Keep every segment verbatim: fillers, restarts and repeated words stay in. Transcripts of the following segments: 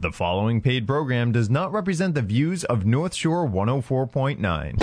The following paid program does not represent the views of North Shore one oh four point nine.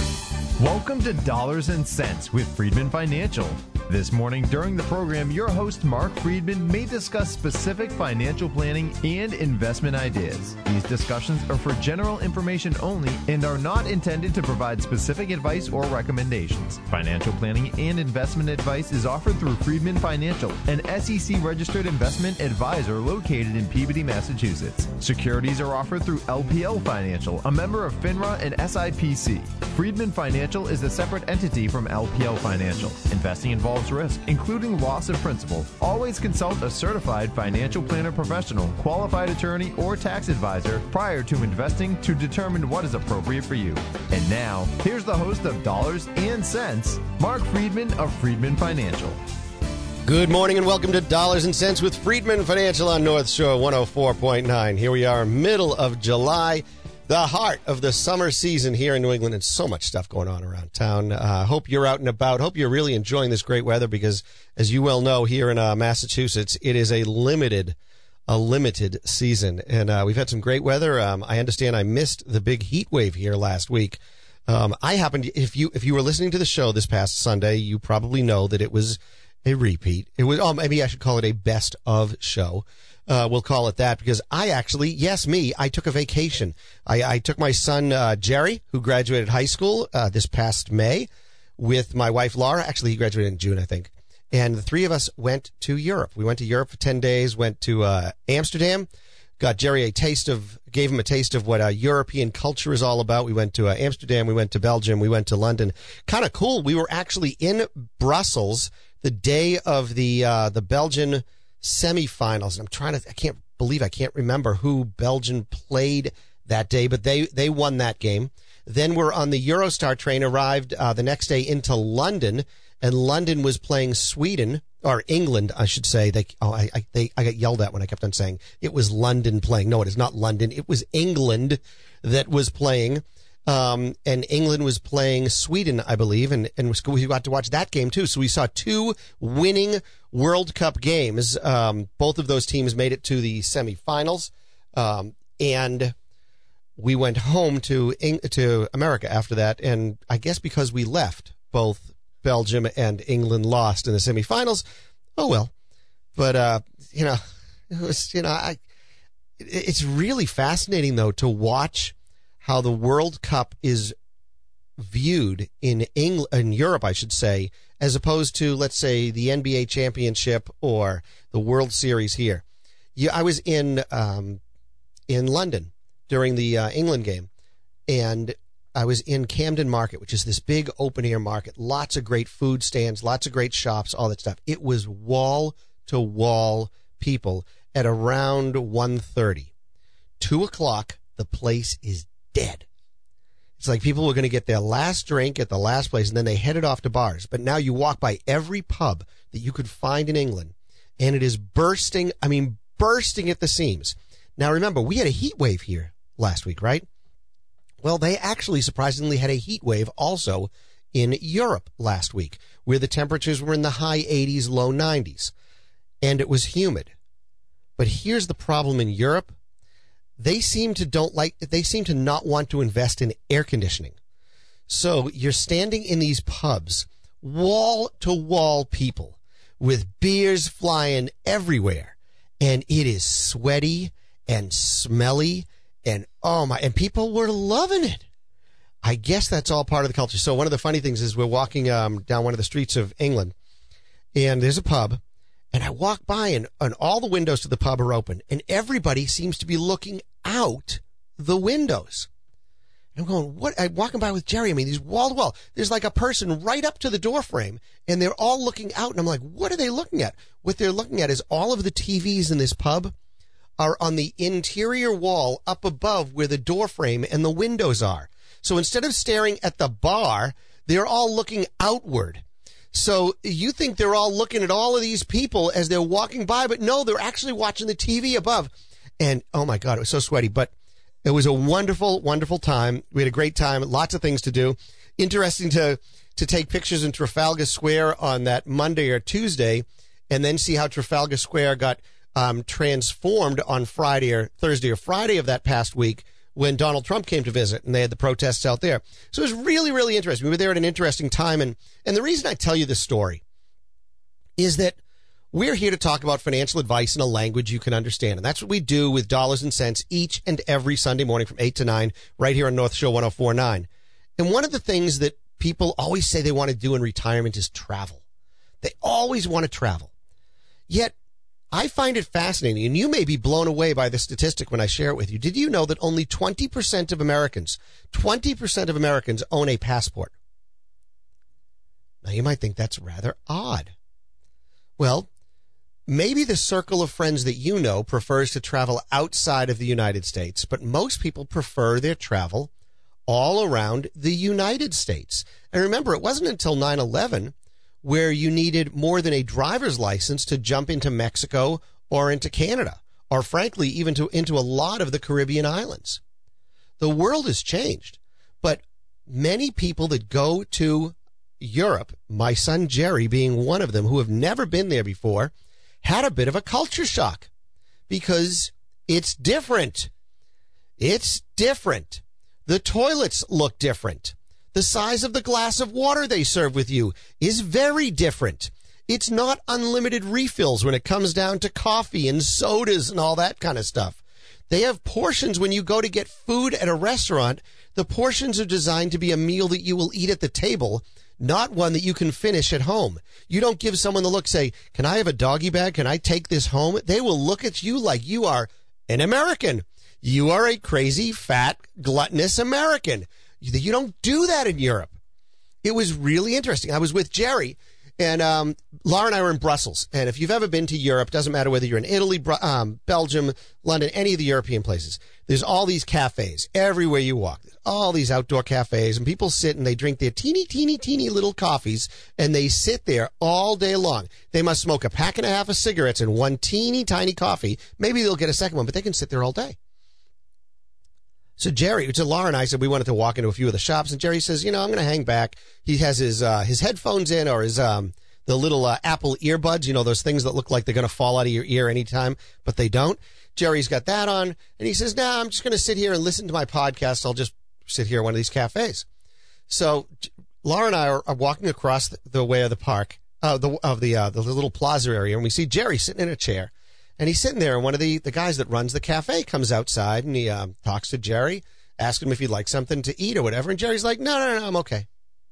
Welcome to Dollars and Cents with Friedman Financial. This morning during the program, your host Mark Friedman may discuss specific financial planning and investment ideas. These discussions are for general information only and are not intended to provide specific advice or recommendations. Financial planning and investment advice is offered through Friedman Financial, an S E C-registered investment advisor located in Peabody, Massachusetts. Securities are offered through L P L Financial, a member of FINRA and S I P C. Friedman Financial is a separate entity from L P L Financial. Investing involves risk, including loss of principal. Always consult a certified financial planner professional, qualified attorney, or tax advisor prior to investing to determine what is appropriate for you. And now, here's the host of Dollars and Cents, Mark Friedman of Friedman Financial. Good morning and welcome to Dollars and Cents with Friedman Financial on North Shore one oh four point nine. Here we are, middle of July. The heart of the summer season here in New England, and so much stuff going on around town. Uh, hope you're out and about. Hope you're really enjoying this great weather because, as you well know, here in uh, Massachusetts, it is a limited, a limited season. And uh, we've had some great weather. Um, I understand I missed the big heat wave here last week. Um, I happened, if you if you were listening to the show this past Sunday, you probably know that it was a repeat. It was, oh, maybe I should call it a best of show. Uh, we'll call it that because I actually, yes, me, I took a vacation. I, I took my son, uh, Jerry, who graduated high school, uh, this past May with my wife, Laura. Actually, he graduated in June, I think. And the three of us went to Europe. We went to Europe for ten days, went to, uh, Amsterdam, got Jerry a taste of, gave him a taste of what, uh, European culture is all about. We went to, uh, Amsterdam. We went to Belgium. We went to London. Kind of cool. We were actually in Brussels the day of the, uh, the Belgian semifinals. I'm trying to, I can't believe I can't remember who Belgium played that day, but they, they won that game. Then we're on the Eurostar train, arrived uh, the next day into London, and London was playing Sweden, or England, I should say. They, oh, I, I, they, I got yelled at when I kept on saying it was London playing. No, it is not London. It was England that was playing. Um, and England was playing Sweden, I believe, and, and we got to watch that game too. So we saw two winning World Cup games. Um, both of those teams made it to the semifinals. Um, and we went home to, to America after that. And I guess because we left, both Belgium and England lost in the semifinals. Oh, well, but, uh, you know, it was, you know, I, it's really fascinating though to watch how the World Cup is viewed in England, in Europe, I should say, as opposed to, let's say, the N B A championship or the World Series here. Yeah, I was in um, in London during the uh, England game, and I was in Camden Market, which is this big open-air market. Lots of great food stands, lots of great shops, all that stuff. It was wall-to-wall people at around one thirty. Two o'clock, the place is dead. It's like people were going to get their last drink at the last place, and then they headed off to bars. But now you walk by every pub that you could find in England, and it is bursting, I mean, bursting at the seams. Now, remember, we had a heat wave here last week, right? Well, they actually surprisingly had a heat wave also in Europe last week, where the temperatures were in the high eighties, low nineties, and it was humid. But here's the problem in Europe. They seem to don't like, they seem to not want to invest in air conditioning. So you're standing in these pubs, wall to wall people with beers flying everywhere. And it is sweaty and smelly and oh my, and people were loving it. I guess that's all part of the culture. So one of the funny things is we're walking um, down one of the streets of England and there's a pub. And I walk by and, and all the windows to the pub are open and everybody seems to be looking out the windows. And I'm going, what? I'm walking by with Jerry. I mean, these wall to wall. There's like a person right up to the door frame and they're all looking out. And I'm like, what are they looking at? What they're looking at is all of the T Vs in this pub are on the interior wall up above where the door frame and the windows are. So instead of staring at the bar, they're all looking outward. So you think they're all looking at all of these people as they're walking by, but no, they're actually watching the T V above. And oh my God, it was so sweaty, but it was a wonderful, wonderful time. We had a great time, lots of things to do. Interesting to, to take pictures in Trafalgar Square on that Monday or Tuesday and then see how Trafalgar Square got um, transformed on Friday or Thursday or Friday of that past week when Donald Trump came to visit and they had the protests out there. So it was really, really interesting. We were there at an interesting time. And, and the reason I tell you this story is that we're here to talk about financial advice in a language you can understand. And that's what we do with Dollars and Cents each and every Sunday morning from eight to nine right here on North Shore one oh four point nine. And one of the things that people always say they want to do in retirement is travel. They always want to travel. Yet, I find it fascinating, and you may be blown away by the statistic when I share it with you. Did you know that only twenty percent of Americans, twenty percent of Americans own a passport? Now, you might think that's rather odd. Well, maybe the circle of friends that you know prefers to travel outside of the United States, but most people prefer their travel all around the United States. And remember, it wasn't until nine eleven where you needed more than a driver's license to jump into Mexico or into Canada, or frankly, even to into a lot of the Caribbean islands. The world has changed, but many people that go to Europe, my son Jerry being one of them, who have never been there before, had a bit of a culture shock because it's different. It's different. The toilets look different. The size of the glass of water they serve with you is very different. It's not unlimited refills when it comes down to coffee and sodas and all that kind of stuff. They have portions when you go to get food at a restaurant. The portions are designed to be a meal that you will eat at the table, not one that you can finish at home. You don't give someone the look, say, can I have a doggy bag? Can I take this home? They will look at you like you are an American. You are a crazy, fat, gluttonous American. You don't do that in Europe. It was really interesting. I was with Jerry, and um, Laura and I were in Brussels. And if you've ever been to Europe, doesn't matter whether you're in Italy, um, Belgium, London, any of the European places, there's all these cafes everywhere you walk. There's all these outdoor cafes, and people sit and they drink their teeny, teeny, teeny little coffees, and they sit there all day long. They must smoke a pack and a half of cigarettes and one teeny, tiny coffee. Maybe they'll get a second one, but they can sit there all day. So Jerry, so Laura and I said we wanted to walk into a few of the shops, and Jerry says, you know, I'm going to hang back. He has his uh, his headphones in, or his um the little uh, Apple earbuds, you know, those things that look like they're going to fall out of your ear anytime, but they don't. Jerry's got that on, and he says, nah, I'm just going to sit here and listen to my podcast. I'll just sit here at one of these cafes. So Laura and I are, are walking across the, the way of the park, uh, the of the uh, the little plaza area, and we see Jerry sitting in a chair. And he's sitting there, and one of the, the guys that runs the cafe comes outside, and he um, talks to Jerry, asks him if he'd like something to eat or whatever. And Jerry's like, no, no, no, I'm okay.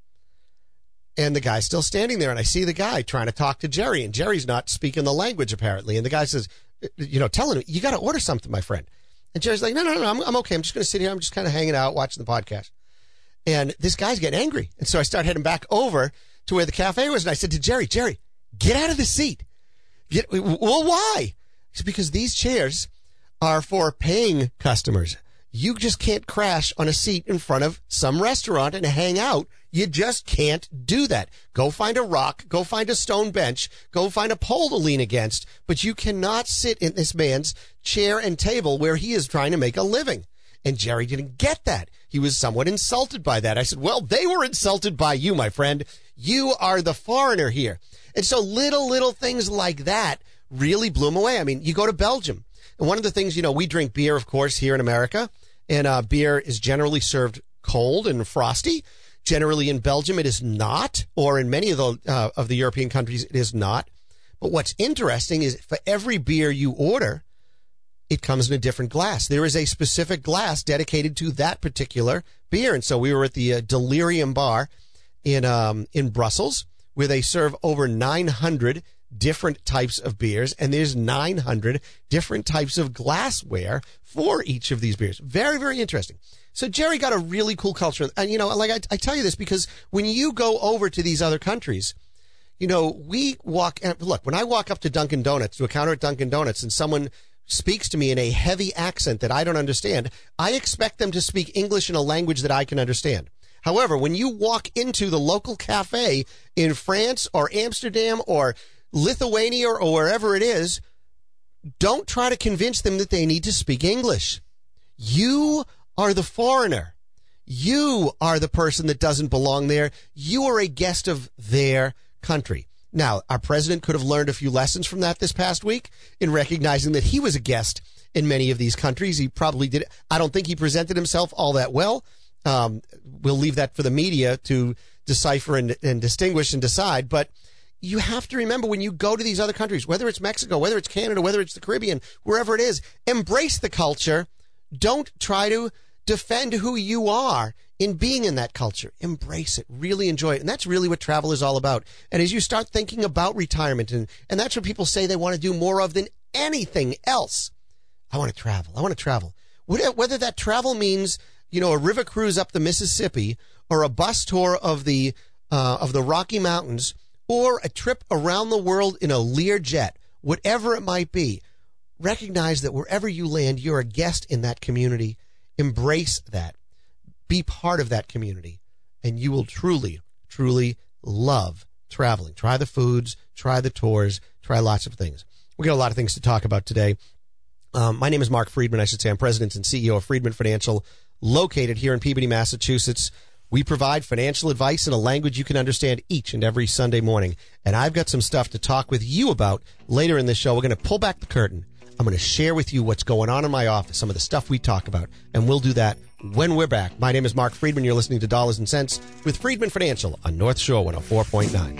And the guy's still standing there, and I see the guy trying to talk to Jerry, and Jerry's not speaking the language, apparently. And the guy says, you know, telling him, you got to order something, my friend. And Jerry's like, no, no, no, I'm, I'm okay. I'm just going to sit here. I'm just kind of hanging out, watching the podcast. And this guy's getting angry. And so I start heading back over to where the cafe was, and I said to Jerry, Jerry, get out of the seat. Get, well, why? It's because these chairs are for paying customers. You just can't crash on a seat in front of some restaurant and hang out. You just can't do that. Go find a rock. Go find a stone bench. Go find a pole to lean against. But you cannot sit in this man's chair and table where he is trying to make a living. And Jerry didn't get that. He was somewhat insulted by that. I said, well, they were insulted by you, my friend. You are the foreigner here. And so little, little things like that really blew him away. I mean, you go to Belgium, and one of the things, you know, we drink beer, of course, here in America, and uh, beer is generally served cold and frosty. Generally in Belgium, it is not, or in many of the uh, of the European countries, it is not. But what's interesting is for every beer you order, it comes in a different glass. There is a specific glass dedicated to that particular beer. And so we were at the uh, Delirium Bar in um, in Brussels, where they serve over nine hundred different types of beers, and there's nine hundred different types of glassware for each of these beers. Very, very interesting. So Jerry got a really cool culture. And, you know, like I, I tell you this because when you go over to these other countries, you know, we walk, and look, when I walk up to Dunkin' Donuts, to a counter at Dunkin' Donuts, and someone speaks to me in a heavy accent that I don't understand, I expect them to speak English in a language that I can understand. However, when you walk into the local cafe in France or Amsterdam or Lithuania or wherever it is, don't try to convince them that they need to speak English. You are the foreigner. You are the person that doesn't belong there. You are a guest of their country. Now, our president could have learned a few lessons from that this past week in recognizing that he was a guest in many of these countries. He probably did. I don't think he presented himself all that well. Um, we'll leave that for the media to decipher and, and distinguish and decide. But you have to remember, when you go to these other countries, whether it's Mexico, whether it's Canada, whether it's the Caribbean, wherever it is, embrace the culture. Don't try to defend who you are in being in that culture. Embrace it. Really enjoy it. And that's really what travel is all about. And as you start thinking about retirement, and, and that's what people say they want to do more of than anything else. I want to travel. I want to travel. Whether that travel means, you know, a river cruise up the Mississippi, or a bus tour of the uh, of the Rocky Mountains, or a trip around the world in a Learjet, whatever it might be, recognize that wherever you land, you're a guest in that community. Embrace that. Be part of that community, and you will truly, truly love traveling. Try the foods, try the tours, try lots of things. We got a lot of things to talk about today. Um, my name is Mark Friedman. I should say I'm president and C E O of Friedman Financial, located here in Peabody, Massachusetts. We provide financial advice in a language you can understand each and every Sunday morning. And I've got some stuff to talk with you about later in this show. We're going to pull back the curtain. I'm going to share with you what's going on in my office, some of the stuff we talk about, and we'll do that when we're back. My name is Mark Friedman. You're listening to Dollars and Cents with Friedman Financial on North Shore one oh four point nine.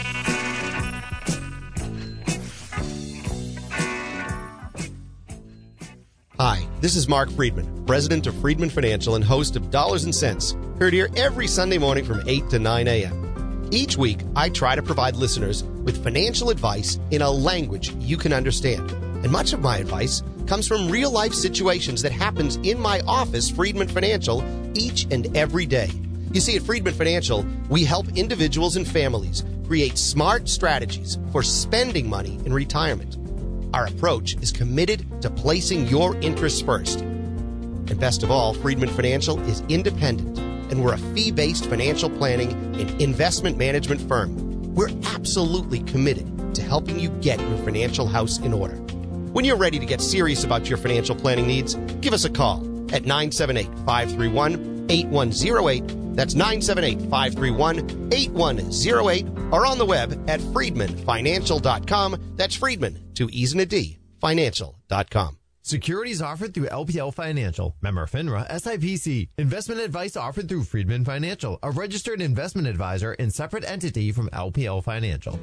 Hi, this is Mark Friedman, president of Friedman Financial and host of Dollars and Cents, heard here every Sunday morning from eight to nine a.m. Each week, I try to provide listeners with financial advice in a language you can understand. And much of my advice comes from real-life situations that happens in my office, Friedman Financial, each and every day. You see, at Friedman Financial, we help individuals and families create smart strategies for spending money in retirement. Our approach is committed to placing your interests first. And best of all, Friedman Financial is independent, and we're a fee-based financial planning and investment management firm. We're absolutely committed to helping you get your financial house in order. When you're ready to get serious about your financial planning needs, give us a call at nine seven eight, five three one, eight one zero eight. That's nine seven eight, five three one, eight one zero eight, or on the web at friedman financial dot com. That's Friedman, two E's and a D, financial dot com. Securities offered through L P L Financial, member FINRA, S I P C. Investment advice offered through Friedman Financial, a registered investment advisor and separate entity from L P L Financial.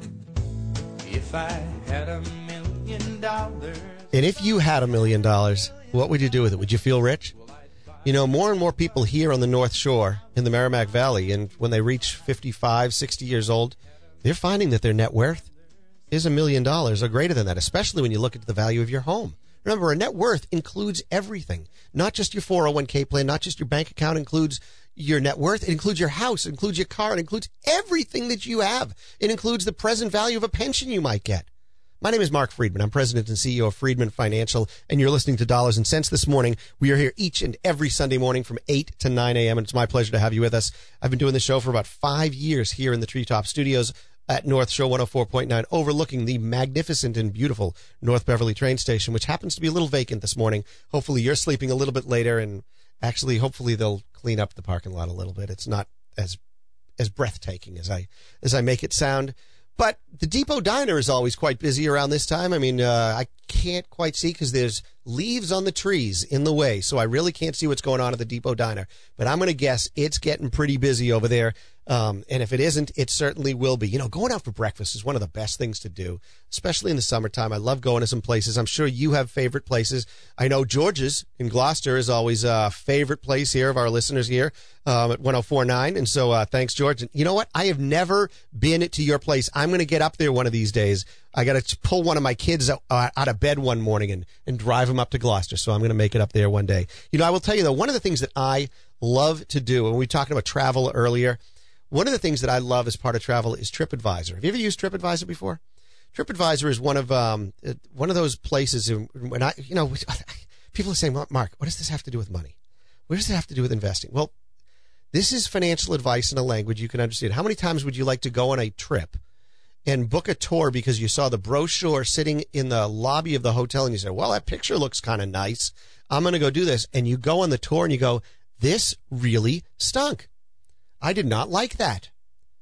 If I had a million dollars. And if you had a million dollars, what would you do with it? Would you feel rich? You know, more and more people here on the North Shore in the Merrimack Valley, and when they reach fifty-five, sixty years old, they're finding that their net worth is a million dollars or greater than that, especially when you look at the value of your home. Remember, a net worth includes everything, not just your four oh one k plan, not just your bank account includes your net worth. It includes your house, it includes your car, it includes everything that you have. It includes the present value of a pension you might get. My name is Mark Friedman. I'm president and C E O of Friedman Financial, and you're listening to Dollars and Cents this morning. We are here each and every Sunday morning from eight to nine a.m., and it's my pleasure to have you with us. I've been doing this show for about five years here in the Treetop Studios at North Shore one oh four point nine, overlooking the magnificent and beautiful North Beverly train station, which happens to be a little vacant this morning. Hopefully you're sleeping a little bit later, and actually, hopefully they'll clean up the parking lot a little bit. It's not as as breathtaking as I as I make it sound. But the Depot Diner is always quite busy around this time. I mean, uh, I can't quite see because there's leaves on the trees in the way, so I really can't see what's going on at the Depot Diner. But I'm going to guess it's getting pretty busy over there. Um, and if it isn't, it certainly will be. You know, going out for breakfast is one of the best things to do, especially in the summertime. I love going to some places. I'm sure you have favorite places. I know George's in Gloucester is always a favorite place here of our listeners here um, at one oh four point nine. And so uh, thanks, George. And you know what? I have never been to your place. I'm going to get up there one of these days. I got to pull one of my kids out, uh, out of bed one morning and, and drive them up to Gloucester. So I'm going to make it up there one day. You know, I will tell you, though, one of the things that I love to do, and we were talking about travel earlier, one of the things that I love as part of travel is TripAdvisor. Have you ever used TripAdvisor before? TripAdvisor is one of um one of those places when I, you know, people are saying, well, Mark, what does this have to do with money? What does it have to do with investing? Well, this is financial advice in a language you can understand. How many times would you like to go on a trip and book a tour because you saw the brochure sitting in the lobby of the hotel and you say, well, that picture looks kind of nice. I'm going to go do this. And you go on the tour and you go, this really stunk. I did not like that.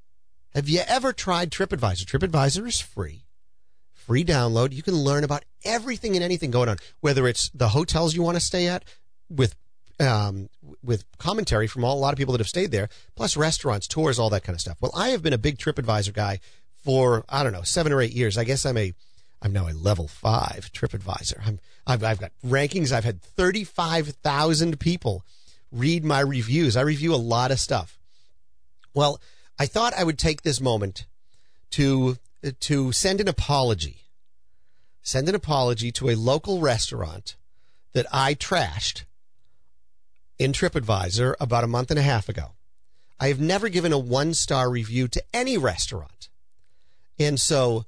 Have you ever tried TripAdvisor? TripAdvisor is free. Free download. You can learn about everything and anything going on, whether it's the hotels you want to stay at with um, with commentary from all, a lot of people that have stayed there, plus restaurants, tours, all that kind of stuff. Well, I have been a big TripAdvisor guy for, I don't know, seven or eight years. I guess I'm a, I'm now a level five TripAdvisor. I'm, I've, I've got rankings. I've had thirty-five thousand people read my reviews. I review a lot of stuff. Well, I thought I would take this moment to, to send an apology, send an apology to a local restaurant that I trashed in TripAdvisor about a month and a half ago. I have never given a one-star review to any restaurant. And so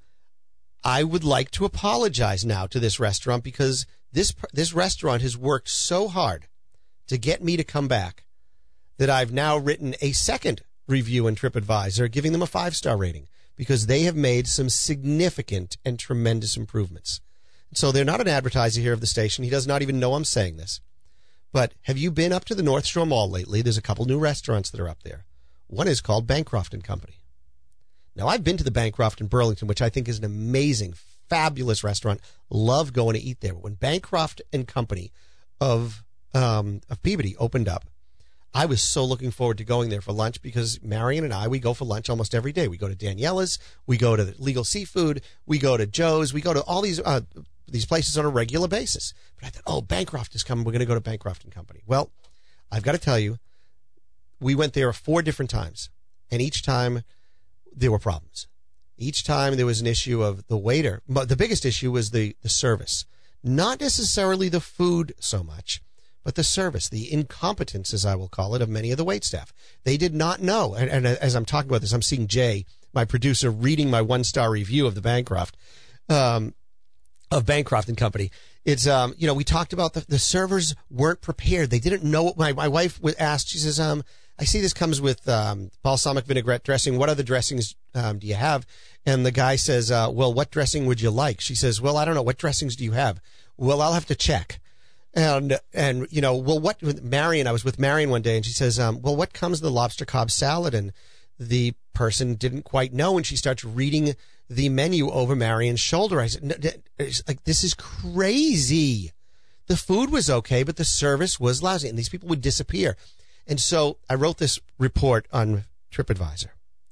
I would like to apologize now to this restaurant because this this restaurant has worked so hard to get me to come back that I've now written a second review in TripAdvisor, giving them a five-star rating because they have made some significant and tremendous improvements. So they're not an advertiser here of the station. He does not even know I'm saying this. But have you been up to the North Shore Mall lately? There's a couple new restaurants that are up there. One is called Bancroft and Company. Now, I've been to the Bancroft in Burlington, which I think is an amazing, fabulous restaurant. Love going to eat there. But when Bancroft and Company of um, of Peabody opened up, I was so looking forward to going there for lunch because Marion and I, we go for lunch almost every day. We go to Daniela's, we go to Legal Seafood, we go to Joe's, we go to all these uh, these places on a regular basis. But I thought, oh, Bancroft is coming. We're going to go to Bancroft and Company. Well, I've got to tell you, we went there four different times, and each time there were problems. Each time there was an issue of the waiter. But the biggest issue was the, the service. Not necessarily the food so much, but the service, the incompetence, as I will call it, of many of the waitstaff. They did not know. And, and as I'm talking about this, I'm seeing Jay, my producer, reading my one-star review of the Bancroft, um, of Bancroft and Company. It's, um, you know, we talked about the, the servers weren't prepared. They didn't know what my, my wife asked. She says, um, I see this comes with, um, balsamic vinaigrette dressing. What other dressings, um, do you have? And the guy says, uh, well, what dressing would you like? She says, well, I don't know. What dressings do you have? Well, I'll have to check. And, and, you know, well, what, Marion, I was with Marion one day and she says, um, well, what comes in the lobster Cobb salad? And the person didn't quite know. And she starts reading the menu over Marion's shoulder. I said, no, it's like, this is crazy. The food was okay, but the service was lousy and these people would disappear. And so I wrote this report on TripAdvisor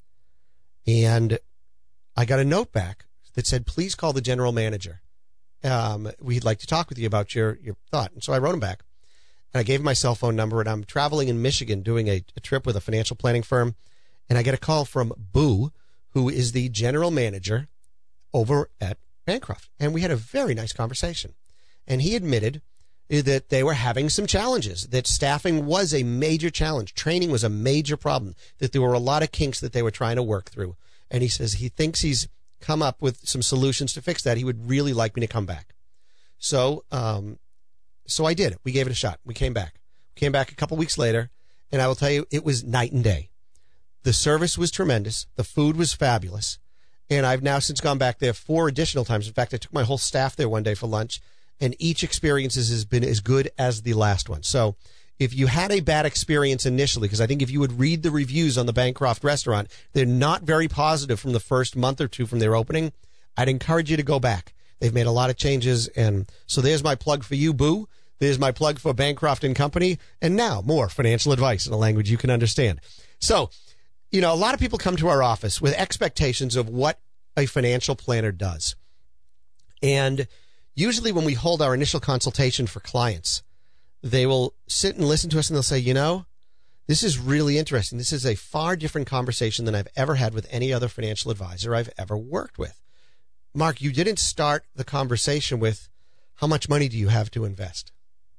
and I got a note back that said, please call the general manager. Um, we'd like to talk with you about your, your thought. And so I wrote him back and I gave him my cell phone number and I'm traveling in Michigan doing a, a trip with a financial planning firm. And I get a call from Boo, who is the general manager over at Bancroft. And we had a very nice conversation. And he admitted that they were having some challenges, that staffing was a major challenge. Training was a major problem, that there were a lot of kinks that they were trying to work through. And he says he thinks he's come up with some solutions to fix that. He would really like me to come back. So, um, so I did. We gave it a shot. We came back. We came back a couple weeks later, and I will tell you, it was night and day. The service was tremendous. The food was fabulous. And I've now since gone back there four additional times. In fact, I took my whole staff there one day for lunch, and each experience has been as good as the last one. So if you had a bad experience initially, because I think if you would read the reviews on the Bancroft restaurant, they're not very positive from the first month or two from their opening, I'd encourage you to go back. They've made a lot of changes. And so there's my plug for you, Boo. There's my plug for Bancroft and Company. And now more financial advice in a language you can understand. So, you know, a lot of people come to our office with expectations of what a financial planner does. And usually when we hold our initial consultation for clients, they will sit and listen to us and they'll say, you know, this is really interesting. This is a far different conversation than I've ever had with any other financial advisor I've ever worked with. Mark, you didn't start the conversation with how much money do you have to invest?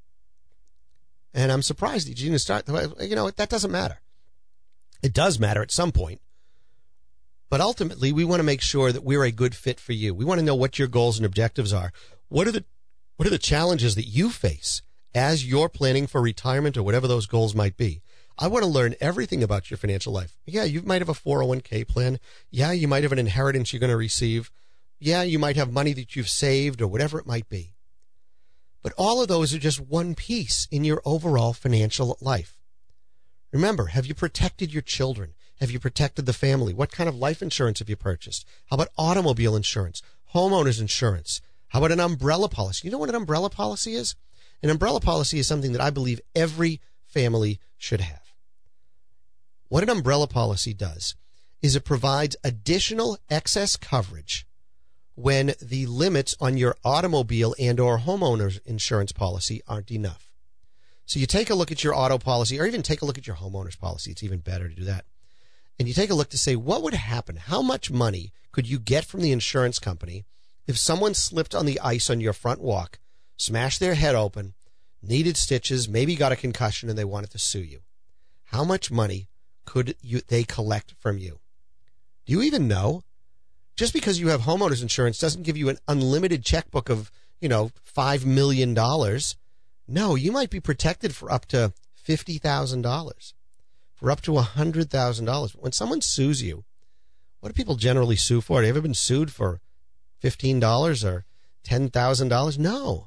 And I'm surprised that you didn't start. You know, that doesn't matter. It does matter at some point. But ultimately, we want to make sure that we're a good fit for you. We want to know what your goals and objectives are. What are the what are the challenges that you face as you're planning for retirement or whatever those goals might be? I want to learn everything about your financial life. Yeah, you might have a four oh one k plan. Yeah, you might have an inheritance you're going to receive. Yeah, you might have money that you've saved or whatever it might be. But all of those are just one piece in your overall financial life. Remember, have you protected your children? Have you protected the family? What kind of life insurance have you purchased? How about automobile insurance, homeowners insurance? How about an umbrella policy? You know what an umbrella policy is? An umbrella policy is something that I believe every family should have. What an umbrella policy does is it provides additional excess coverage when the limits on your automobile and or homeowners insurance policy aren't enough. So you take a look at your auto policy, or even take a look at your homeowners policy. It's even better to do that. And you take a look to say, what would happen? How much money could you get from the insurance company if someone slipped on the ice on your front walk, smashed their head open, needed stitches, maybe got a concussion, and they wanted to sue you? How much money could you, they collect from you? Do you even know? Just because you have homeowners insurance doesn't give you an unlimited checkbook of, you know, five million dollars. No, you might be protected for up to fifty thousand dollars, for up to one hundred thousand dollars. When someone sues you, what do people generally sue for? Have you ever been sued for fifteen dollars or ten thousand dollars? No.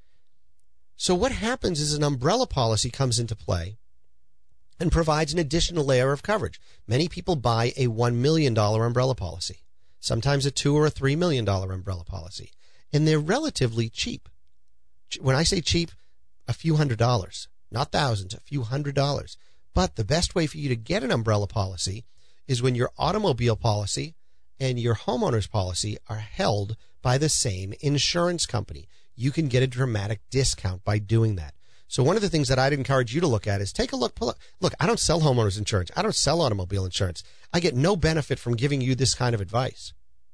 So what happens is an umbrella policy comes into play and provides an additional layer of coverage. Many people buy a one million dollars umbrella policy, sometimes a two or a three million dollars umbrella policy, and they're relatively cheap. When I say cheap, a few hundred dollars, not thousands, a few hundred dollars. But the best way for you to get an umbrella policy is when your automobile policy and your homeowner's policy are held by the same insurance company. You can get a dramatic discount by doing that. So one of the things that I'd encourage you to look at is take a look. Pull up. Look, I don't sell homeowners insurance. I don't sell automobile insurance. I get no benefit from giving you this kind of advice.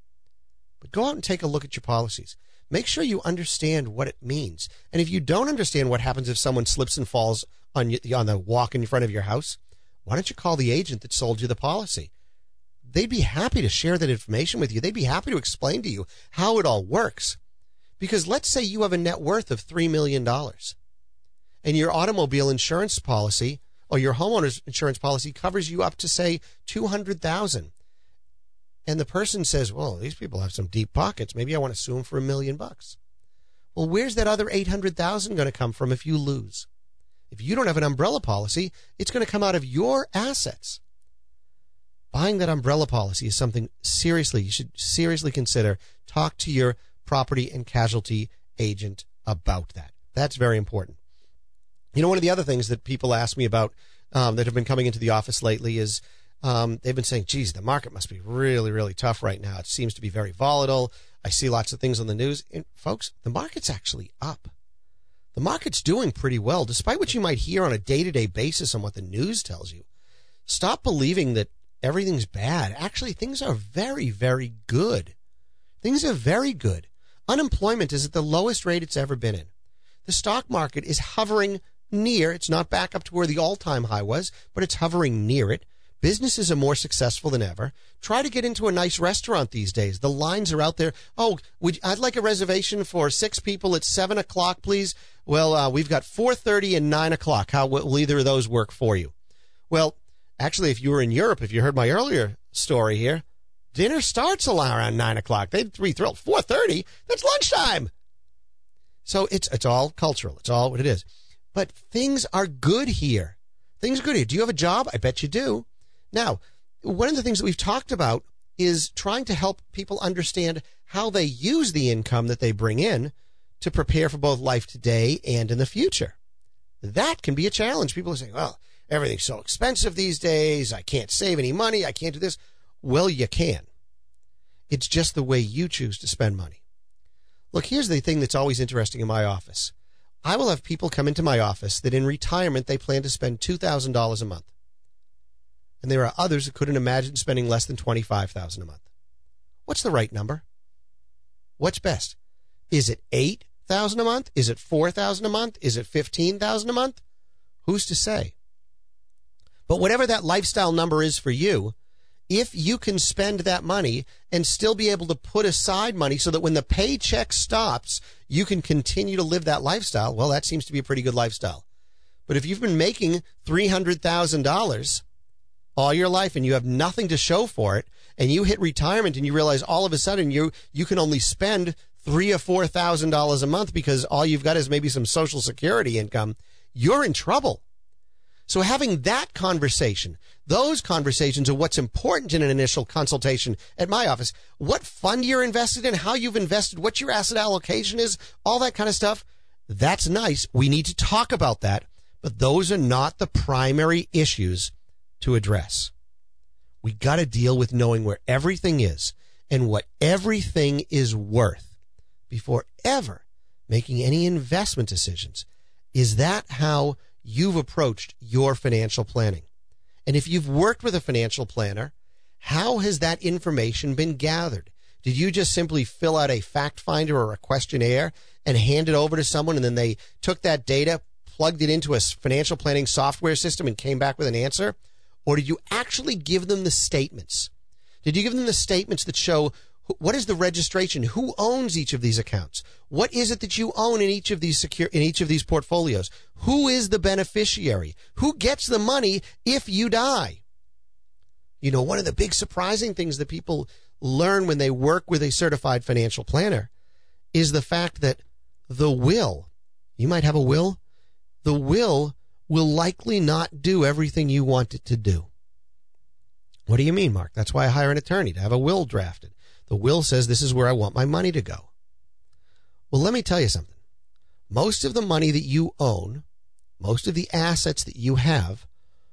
But go out and take a look at your policies. Make sure you understand what it means. And if you don't understand what happens if someone slips and falls on you, on the walk in front of your house, why don't you call the agent that sold you the policy? They'd be happy to share that information with you. They'd be happy to explain to you how it all works. Because let's say you have a net worth of three million dollars. And your automobile insurance policy or your homeowner's insurance policy covers you up to, say, two hundred thousand dollars. And the person says, well, these people have some deep pockets. Maybe I want to sue them for a million bucks. Well, where's that other eight hundred thousand dollars going to come from if you lose? If you don't have an umbrella policy, it's going to come out of your assets. Buying that umbrella policy is something seriously, you should seriously consider. Talk to your property and casualty agent about that. That's very important. You know, one of the other things that people ask me about um, that have been coming into the office lately is um, they've been saying, geez, the market must be really, really tough right now. It seems to be very volatile. I see lots of things on the news. And folks, the market's actually up. The market's doing pretty well, despite what you might hear on a day-to-day basis on what the news tells you. Stop believing that everything's bad. Actually, things are very, very good. Things are very good. Unemployment is at the lowest rate it's ever been in. The stock market is hovering near, it's not back up to where the all-time high was, but it's hovering near it. Businesses are more successful than ever. Try to get into a nice restaurant these days. The lines are out there. Oh, would, I'd like a reservation for six people at seven o'clock, please. Well, uh, we've got four thirty and nine o'clock. How will either of those work for you? Well, actually, if you were in Europe, if you heard my earlier story here, dinner starts around nine o'clock. They'd be thrilled. four thirty, that's lunchtime. So it's it's all cultural. It's all what it is. But things are good here. Things are good here. Do you have a job? I bet you do. Now, one of the things that we've talked about is trying to help people understand how they use the income that they bring in to prepare for both life today and in the future. That can be a challenge. People are saying, well, everything's so expensive these days. I can't save any money. I can't do this. Well, you can. It's just the way you choose to spend money. Look, here's the thing that's always interesting in my office. I will have people come into my office that in retirement they plan to spend two thousand dollars a month. And there are others that couldn't imagine spending less than twenty-five thousand dollars a month. What's the right number? What's best? Is it eight thousand dollars a month? Is it four thousand dollars a month? Is it fifteen thousand dollars a month? Who's to say? But whatever that lifestyle number is for you, if you can spend that money and still be able to put aside money so that when the paycheck stops, you can continue to live that lifestyle, well, that seems to be a pretty good lifestyle. But if you've been making three hundred thousand dollars all your life and you have nothing to show for it, and you hit retirement and you realize all of a sudden you you can only spend three or four thousand dollars a month because all you've got is maybe some Social Security income, you're in trouble. So having that conversation, those conversations are what's important in an initial consultation at my office. What fund you're invested in, how you've invested, what your asset allocation is, all that kind of stuff. That's nice. We need to talk about that, but those are not the primary issues to address. We got to deal with knowing where everything is and what everything is worth before ever making any investment decisions. Is that how you've approached your financial planning? And if you've worked with a financial planner, how has that information been gathered? Did you just simply fill out a fact finder or a questionnaire and hand it over to someone, and then they took that data, plugged it into a financial planning software system, and came back with an answer? Or did you actually give them the statements? Did you give them the statements that show what is the registration? Who owns each of these accounts? What is it that you own in each of these secure in each of these portfolios? Who is the beneficiary? Who gets the money if you die? You know, one of the big surprising things that people learn when they work with a certified financial planner is the fact that the will, you might have a will, the will will likely not do everything you want it to do. What do you mean, Mark? That's why I hire an attorney, to have a will drafted. The will says this is where I want my money to go. Well, let me tell you something. Most of the money that you own, most of the assets that you have,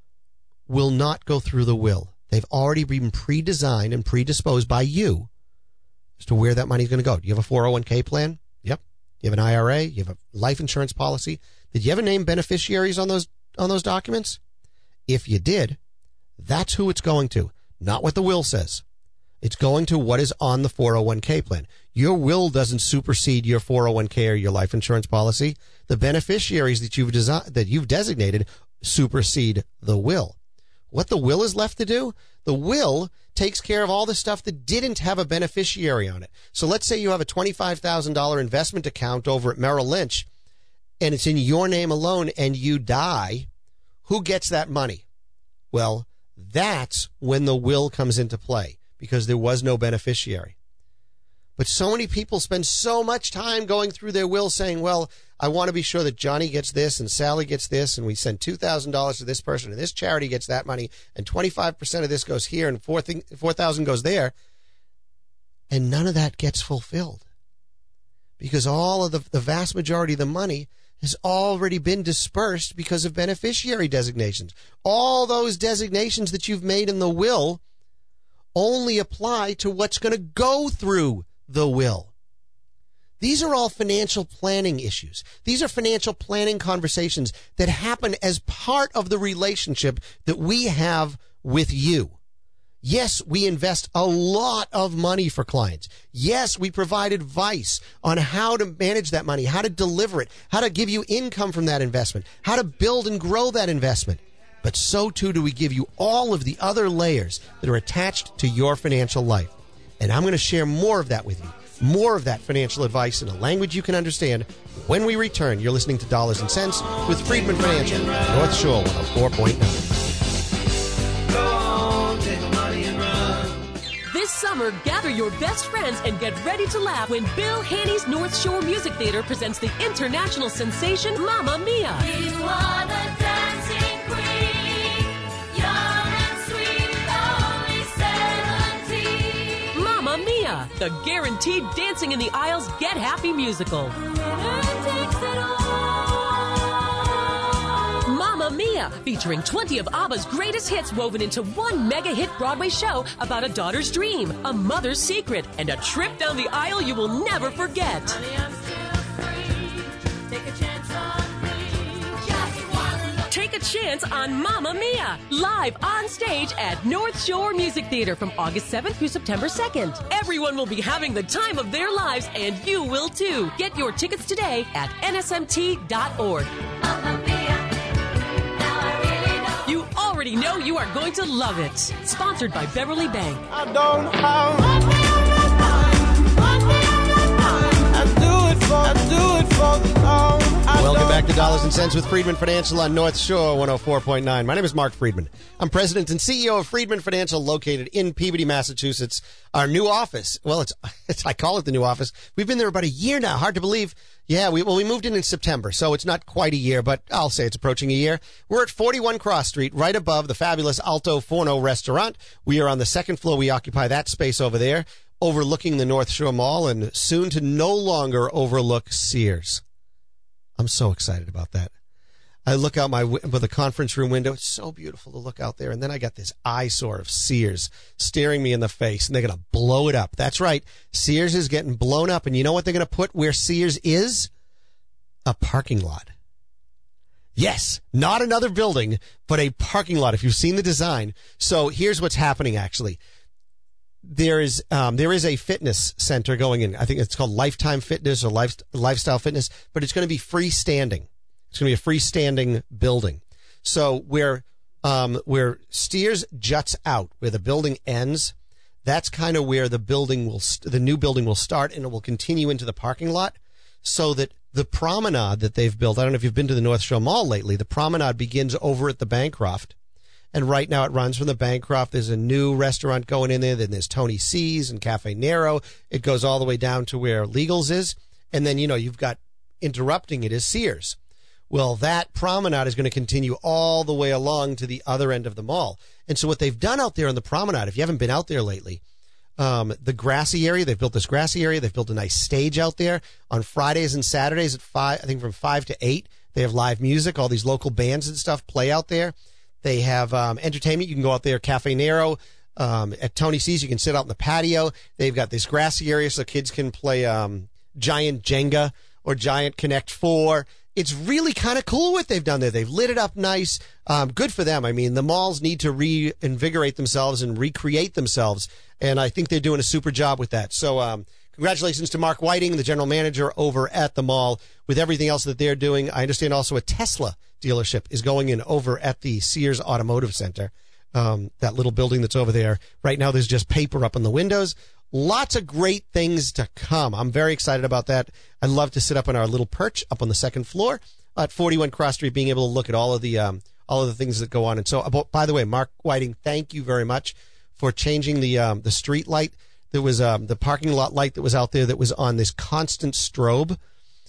will not go through the will. They've already been pre-designed and predisposed by you as to where that money is going to go. Do you have a four oh one k plan? Yep. You have an I R A? You have a life insurance policy? Did you ever name beneficiaries on those on those documents? If you did, that's who it's going to, not what the will says. It's going to what is on the four oh one k plan. Your will doesn't supersede your four oh one k or your life insurance policy. The beneficiaries that you've desi- that you've designated supersede the will. What the will is left to do, the will takes care of all the stuff that didn't have a beneficiary on it. So let's say you have a twenty-five thousand dollars investment account over at Merrill Lynch, and it's in your name alone, and you die. Who gets that money? Well, that's when the will comes into play, because there was no beneficiary. But so many people spend so much time going through their will saying, well, I want to be sure that Johnny gets this and Sally gets this, and we send two thousand dollars to this person, and this charity gets that money, and twenty-five percent of this goes here, and four thousand dollars goes there. And none of that gets fulfilled, because all of the, the vast majority of the money has already been dispersed because of beneficiary designations. All those designations that you've made in the will only apply to what's going to go through the will. These are all financial planning issues. These are financial planning conversations that happen as part of the relationship that we have with you. Yes, we invest a lot of money for clients. Yes, we provide advice on how to manage that money, how to deliver it, how to give you income from that investment, how to build and grow that investment. But so too do we give you all of the other layers that are attached to your financial life. And I'm going to share more of that with you, more of that financial advice in a language you can understand when we return. You're listening to Dollars and Cents with Friedman Financial, North Shore one oh four point nine. This summer, gather your best friends and get ready to laugh when Bill Haney's North Shore Music Theater presents the international sensation Mamma Mia. You are the dancing queen, young and sweet, only seventeen. Mamma Mia, the guaranteed dancing in the aisles Get Happy musical. Mamma Mia, featuring twenty of ABBA's greatest hits woven into one mega hit Broadway show about a daughter's dream, a mother's secret, and a trip down the aisle you will never forget. Honey, I'm still free. Take a chance on me. Just one look. Take a chance on Mamma Mia, live on stage at North Shore Music Theater from August seventh through September second. Everyone will be having the time of their lives, and you will too. Get your tickets today at N S M T dot org. Mamma Mia. You already know you are going to love it. Sponsored by Beverly Bank. I don't know how. I do it for, I do it for the Lord. I Welcome back to Dollars and Cents with Friedman Financial on North Shore one oh four point nine. My name is Mark Friedman. I'm president and C E O of Friedman Financial, located in Peabody, Massachusetts. Our new office, well, it's, it's I call it the new office. We've been there about a year now. Hard to believe. Yeah, we well, we moved in in September, so it's not quite a year, but I'll say it's approaching a year. We're at forty-one Cross Street, right above the fabulous Alto Forno restaurant. We are on the second floor. We occupy that space over there, overlooking the North Shore Mall, and soon to no longer overlook Sears. I'm so excited about that. I look out my with the conference room window. It's so beautiful to look out there. And then I got this eyesore of Sears staring me in the face, and they're going to blow it up. That's right. Sears is getting blown up. And you know what they're going to put where Sears is? A parking lot. Yes, not another building, but a parking lot, if you've seen the design. So here's what's happening, actually. There is um, there is a fitness center going in. I think it's called Lifetime Fitness or Life, Lifestyle Fitness, but it's going to be freestanding. It's going to be a freestanding building. So where um, where Sears juts out, where the building ends, that's kind of where the building will st- the new building will start, and it will continue into the parking lot, so that the promenade that they've built. I don't know if you've been to the North Shore Mall lately. The promenade begins over at the Bancroft. And right now it runs from the Bancroft. There's a new restaurant going in there. Then there's Tony C's and Cafe Nero. It goes all the way down to where Legals is. And then, you know, you've got interrupting it is Sears. Well, that promenade is going to continue all the way along to the other end of the mall. And so what they've done out there on the promenade, if you haven't been out there lately, um, the grassy area, they've built this grassy area. They've built a nice stage out there on Fridays and Saturdays at five, I think from five to eight. They have live music. All these local bands and stuff play out there. They have um, entertainment. You can go out there, Cafe Nero, um, at Tony C's. You can sit out in the patio. They've got this grassy area so kids can play um, giant Jenga or giant Connect Four. It's really kind of cool what they've done there. They've lit it up nice. Um, good for them. I mean, the malls need to reinvigorate themselves and recreate themselves, and I think they're doing a super job with that. So um, congratulations to Mark Whiting, the general manager over at the mall, with everything else that they're doing. I understand also a Tesla dealership is going in over at the Sears Automotive Center, um, that little building that's over there. Right now, there's just paper up on the windows. Lots of great things to come. I'm very excited about that. I'd love to sit up on our little perch up on the second floor at forty-one Cross Street, being able to look at all of the um, all of the things that go on. And so, about, by the way, Mark Whiting, thank you very much for changing the um, the street light. There was um, the parking lot light that was out there that was on this constant strobe.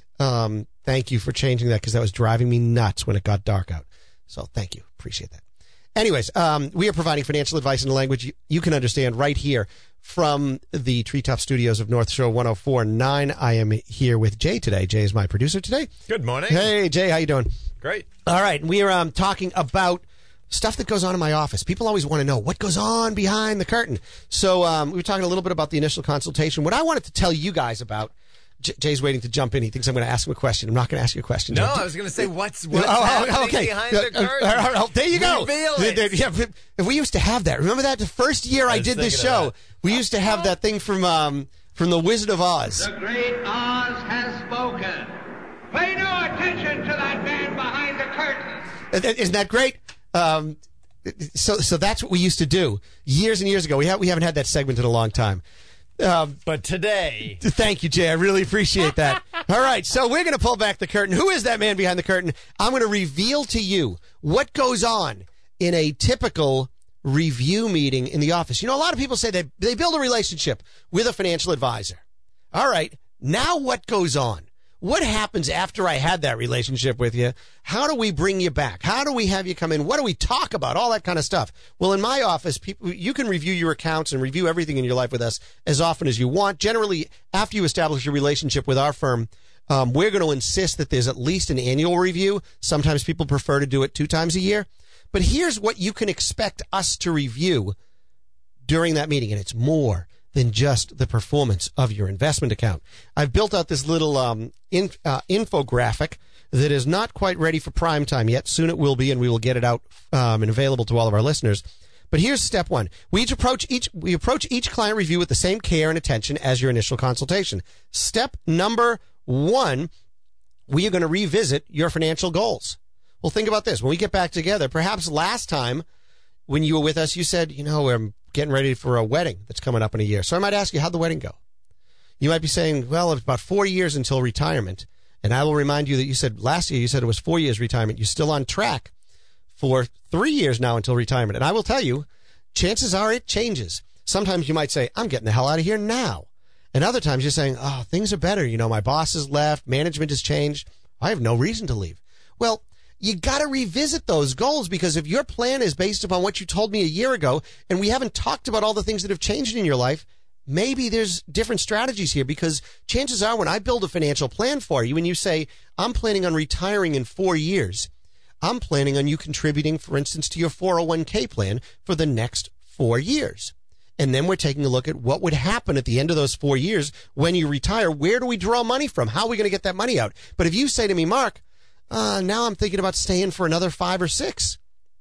Um, thank you for changing that, because that was driving me nuts when it got dark out. So thank you. Appreciate that. Anyways, um, we are providing financial advice in a language you, you can understand right here from the Treetop Studios of North Shore one oh four point nine. I am here with Jay today. Jay is my producer today. Good morning. Hey, Jay, how you doing? Great. All right. We are um, talking about stuff that goes on in my office. People always want to know what goes on behind the curtain. So um, we were talking a little bit about the initial consultation. What I wanted to tell you guys about, J- Jay's waiting to jump in. He thinks I'm going to ask him a question. I'm not going to ask you a question. No, Jay. I was going to say, what's, what's oh, happening oh, okay. behind the curtain? Uh, uh, uh, there you go. Reveal it. There- there- yeah, if we used to have that. Remember that? The first year I, was did this thinking of show, that. we used to have that thing from um, from The Wizard of Oz. The great Oz has spoken. Pay no attention to that man behind the curtain. Isn't that great? Um, so, so that's what we used to do years and years ago. We have we haven't had that segment in a long time. Um, But today, Thank you, Jay. I really appreciate that. All right, so we're going to pull back the curtain. Who is that man behind the curtain? I'm going to reveal to you what goes on in a typical review meeting in the office. You know, a lot of people say they they build a relationship with a financial advisor. All right, now what goes on? What happens after I had that relationship with you? How do we bring you back? How do we have you come in? What do we talk about? All that kind of stuff. Well, in my office, people, you can review your accounts and review everything in your life with us as often as you want. Generally, after you establish a relationship with our firm, um, we're going to insist that there's at least an annual review. Sometimes people prefer to do it two times a year. But here's what you can expect us to review during that meeting, and it's more than just the performance of your investment account. I've built out this little um, in, uh, infographic that is not quite ready for prime time yet. Soon it will be, and we will get it out um, and available to all of our listeners. But here's step one. We each approach each we approach each client review with the same care and attention as your initial consultation. Step number one, we are going to revisit your financial goals. Well, think about this. When we get back together, perhaps last time when you were with us, you said, you know, I'm getting ready for a wedding that's coming up in a year. So I might ask you, how'd the wedding go? You might be saying, well, it's about four years until retirement, And I will remind you that you said last year, you said it was four years retirement. You're still on track for three years now until retirement. And I will tell you, chances are it changes. Sometimes you might say, I'm getting the hell out of here now. And other times you're saying, oh, things are better. You know, my boss has left. Management has changed. I have no reason to leave. Well, you got to revisit those goals, because if your plan is based upon what you told me a year ago and we haven't talked about all the things that have changed in your life, maybe there's different strategies here, because chances are when I build a financial plan for you and you say, I'm planning on retiring in four years, I'm planning on you contributing, for instance, to your four oh one k plan for the next four years. And then we're taking a look at what would happen at the end of those four years when you retire. Where do we draw money from? How are we going to get that money out? But if you say to me, Mark, uh, now I'm thinking about staying for another five or six,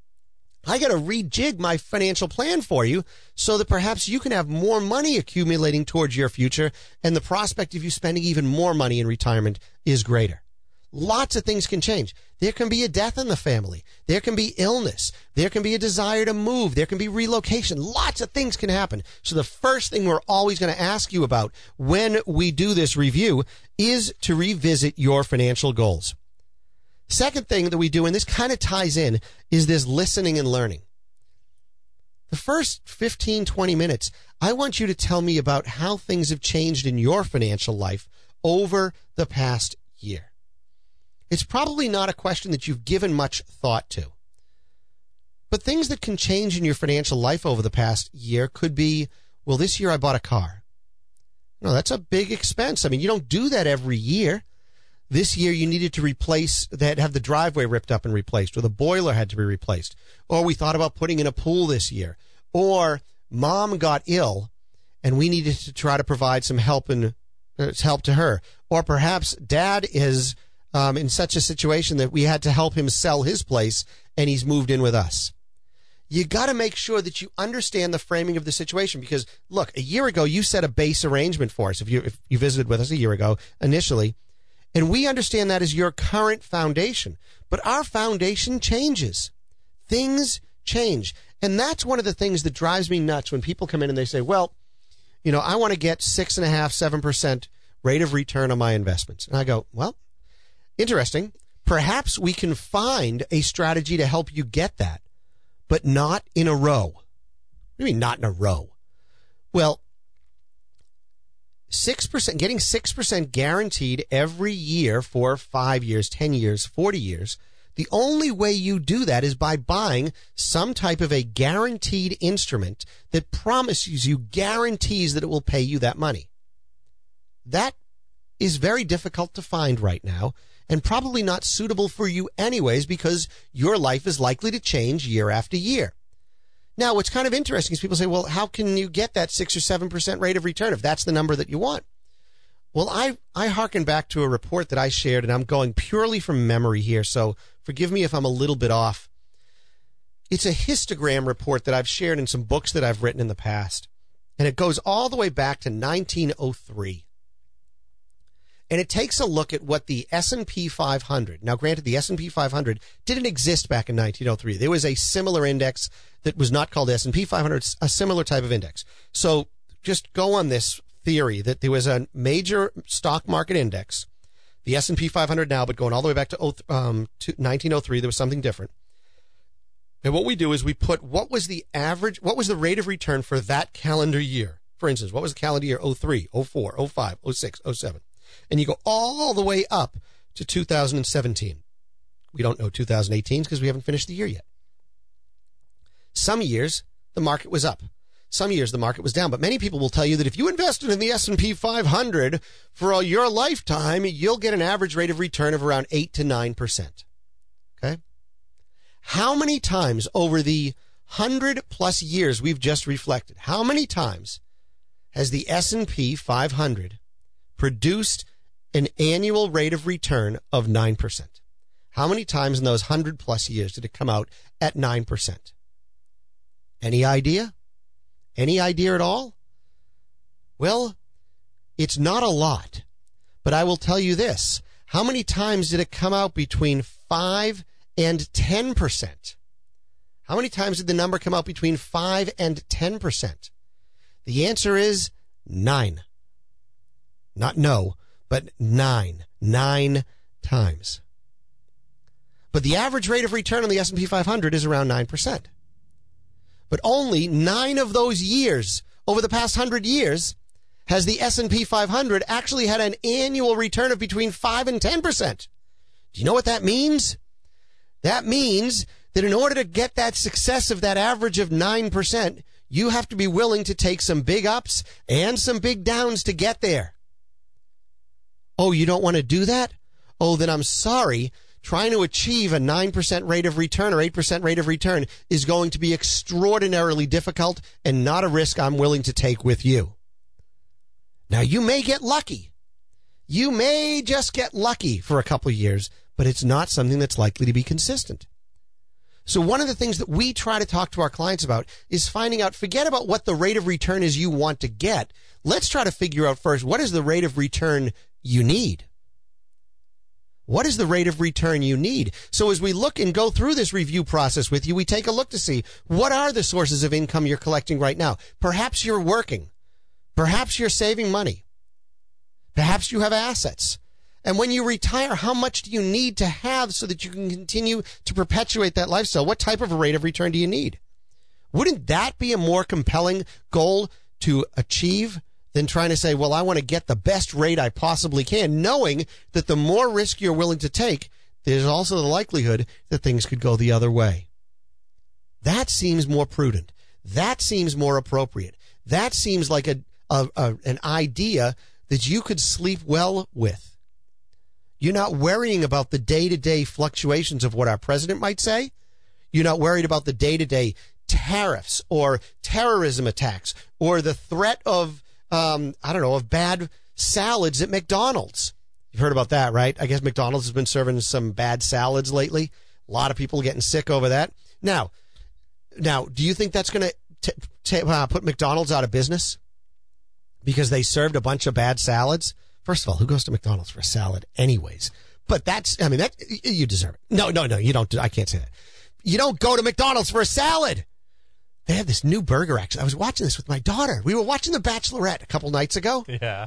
I got to rejig my financial plan for you so that perhaps you can have more money accumulating towards your future, and the prospect of you spending even more money in retirement is greater. Lots of things can change. There can be a death in the family. There can be illness. There can be a desire to move. There can be relocation. Lots of things can happen. So the first thing we're always going to ask you about when we do this review is to revisit your financial goals. Second thing that we do, and this kind of ties in, is this listening and learning. The first fifteen, twenty minutes, I want you to tell me about how things have changed in your financial life over the past year. It's probably not a question that you've given much thought to. But things that can change in your financial life over the past year could be, well, this year I bought a car. No, that's a big expense. I mean, you don't do that every year. This year you needed to replace that, have the driveway ripped up and replaced, or the boiler had to be replaced. Or we thought about putting in a pool this year. Or mom got ill and we needed to try to provide some help and uh, help to her. Or perhaps dad is Um, in such a situation that we had to help him sell his place and he's moved in with us. You got to make sure that you understand the framing of the situation, because look, a year ago you set a base arrangement for us. If you if you visited with us a year ago initially, and we understand that as your current foundation, but our foundation changes. Things change. And that's one of the things that drives me nuts when people come in and they say, well, you know, I want to get six and a half, seven percent rate of return on my investments. And I go, well, interesting. Perhaps we can find a strategy to help you get that, but not in a row. What do you mean not in a row? Well, six percent, getting six percent guaranteed every year for five years, ten years, forty years, the only way you do that is by buying some type of a guaranteed instrument that promises you, guarantees that it will pay you that money. That is very difficult to find right now, and probably not suitable for you anyways, because your life is likely to change year after year. Now, what's kind of interesting is people say, well, how can you get that six or seven percent rate of return if that's the number that you want? Well, I, I hearken back to a report that I shared, and I'm going purely from memory here, so forgive me if I'm a little bit off. It's a histogram report that I've shared in some books that I've written in the past, and it goes all the way back to nineteen oh three. And it takes a look at what the S and P five hundred, now granted the S and P five hundred didn't exist back in nineteen oh three. There was a similar index that was not called S and P five hundred, a similar type of index. So just go on this theory that there was a major stock market index, the S and P five hundred now, but going all the way back to, um, to nineteen oh three, there was something different. And what we do is we put what was the average, what was the rate of return for that calendar year? For instance, what was the calendar year oh three, oh four, oh five, oh six, oh seven? And you go all the way up to two thousand seventeen. We don't know two thousand eighteen because we haven't finished the year yet. Some years, the market was up. Some years, the market was down. But many people will tell you that if you invested in the S and P five hundred for all your lifetime, you'll get an average rate of return of around eight to nine percent. Okay? How many times over the one hundred plus years we've just reflected, how many times has the S and P five hundred produced an annual rate of return of nine percent? How many times in those one hundred plus years did it come out at nine percent? Any idea? Any idea at all? Well, it's not a lot, but I will tell you this. How many times did it come out between five and ten percent? How many times did the number come out between five and ten percent? The answer is nine. Not no, but nine, nine times. But the average rate of return on the S and P five hundred is around nine percent. But only nine of those years, over the past one hundred years, has the S and P five hundred actually had an annual return of between five and ten percent. Do you know what that means? That means that in order to get that success of that average of nine percent, you have to be willing to take some big ups and some big downs to get there. Oh, you don't want to do that? Oh, then I'm sorry. Trying to achieve a nine percent rate of return or eight percent rate of return is going to be extraordinarily difficult and not a risk I'm willing to take with you. Now, you may get lucky. You may just get lucky for a couple of years, but it's not something that's likely to be consistent. So one of the things that we try to talk to our clients about is finding out, forget about what the rate of return is you want to get. Let's try to figure out first, what is the rate of return you need? What is the rate of return you need? So as we look and go through this review process with you, we take a look to see what are the sources of income you're collecting right now. Perhaps you're working. Perhaps you're saving money. Perhaps you have assets. And when you retire, how much do you need to have so that you can continue to perpetuate that lifestyle? What type of a rate of return do you need? Wouldn't that be a more compelling goal to achieve than trying to say, well, I want to get the best rate I possibly can, knowing that the more risk you're willing to take, there's also the likelihood that things could go the other way. That seems more prudent. That seems more appropriate. That seems like a, a, a an idea that you could sleep well with. You're not worrying about the day-to-day fluctuations of what our president might say. You're not worried about the day-to-day tariffs or terrorism attacks or the threat of Um, I don't know, of bad salads at McDonald's. You've heard about that, right? I guess McDonald's has been serving some bad salads lately. A lot of people getting sick over that. Now, now, do you think that's going to uh, put McDonald's out of business because they served a bunch of bad salads? First of all, who goes to McDonald's for a salad anyways? But that's, I mean, that you deserve it. No, no, no, you don't. I can't say that. You don't go to McDonald's for a salad. They have this new burger, actually. I was watching this with my daughter. We were watching The Bachelorette a couple nights ago. Yeah.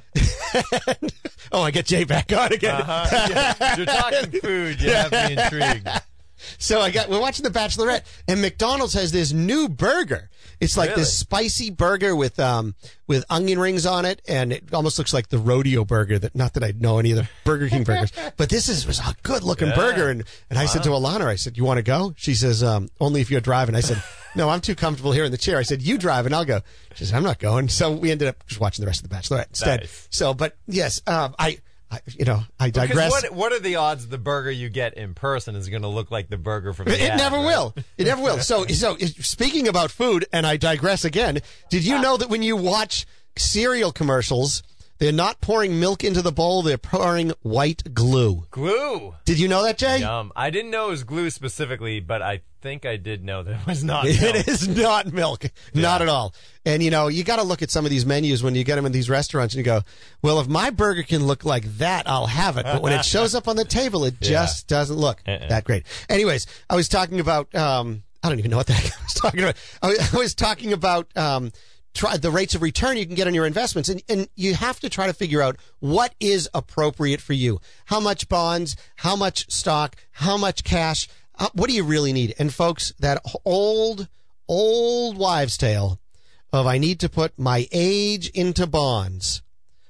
and, oh, I get Jay back on again. Uh-huh. Yeah. You're talking food. You have me intrigued. So I got, we're watching The Bachelorette, and McDonald's has this new burger. It's like Really? this spicy burger with um with onion rings on it, and it almost looks like the rodeo burger. That not that I know any of the Burger King burgers, but this is was a good looking Yeah. burger. And and I said to Alana, I said, "You want to go?" She says, um, "Only if you're driving." I said, "No, I'm too comfortable here in the chair." I said, "You drive and I'll go." She says, "I'm not going." So we ended up just watching the rest of The Bachelorette instead. Nice. So, but yes, um, I. I, you know, I digress. Because what, what are the odds the burger you get in person is going to look like the burger from the It ad, never right? will. It never will. So, so speaking about food, and I digress again. Did you know that when you watch cereal commercials, they're not pouring milk into the bowl; they're pouring white glue. Glue. Did you know that, Jay? Yum. I didn't know it was glue specifically, but I think I did know that it was not. It milk. is not milk, not at all. And you know, you got to look at some of these menus when you get them in these restaurants, and you go, "Well, if my burger can look like that, I'll have it." But when it shows up on the table, it just doesn't look Uh-uh. that great. Anyways, I was talking about. Um, I don't even know what the heck I was talking about. I was, I was talking about. Um, Try the rates of return you can get on your investments. And, and you have to try to figure out what is appropriate for you. How much bonds, how much stock, how much cash, uh, what do you really need? And folks, that old, old wives' tale of I need to put my age into bonds.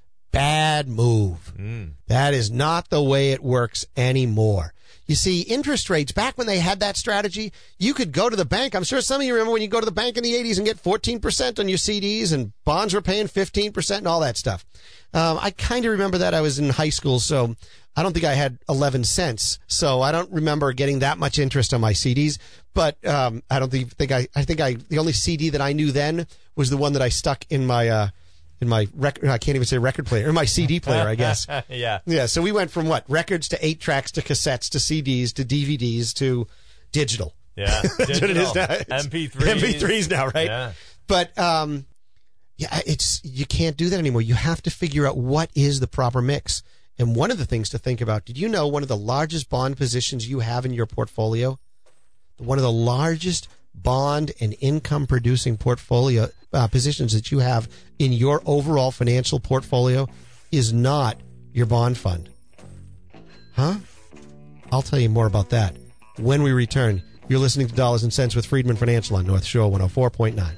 Bad move. Mm. That is not the way it works anymore. You see, interest rates, back when they had that strategy, you could go to the bank. I'm sure some of you remember when you go to the bank in the eighties and get fourteen percent on your C Ds, and bonds were paying fifteen percent and all that stuff. Um, I kind of remember that. I was in high school, so I don't think I had eleven cents. So I don't remember getting that much interest on my C Ds. But um, I don't think, think I, I think I, the only C D that I knew then was the one that I stuck in my, uh, in my record, I can't even say record player, or my C D player, I guess. Yeah. Yeah, so we went from what? Records to eight tracks to cassettes to C Ds to D V Ds to digital. Yeah. That's what it is now. M P threes. M P threes now, right? Yeah. But um, yeah, it's you can't do that anymore. You have to figure out what is the proper mix. And one of the things to think about, did you know one of the largest bond positions you have in your portfolio? One of the largest bond and income producing portfolio uh, positions that you have in your overall financial portfolio is not your bond fund. Huh? I'll tell you more about that when we return. You're listening to Dollars and Cents with Friedman Financial on North Shore one oh four point nine.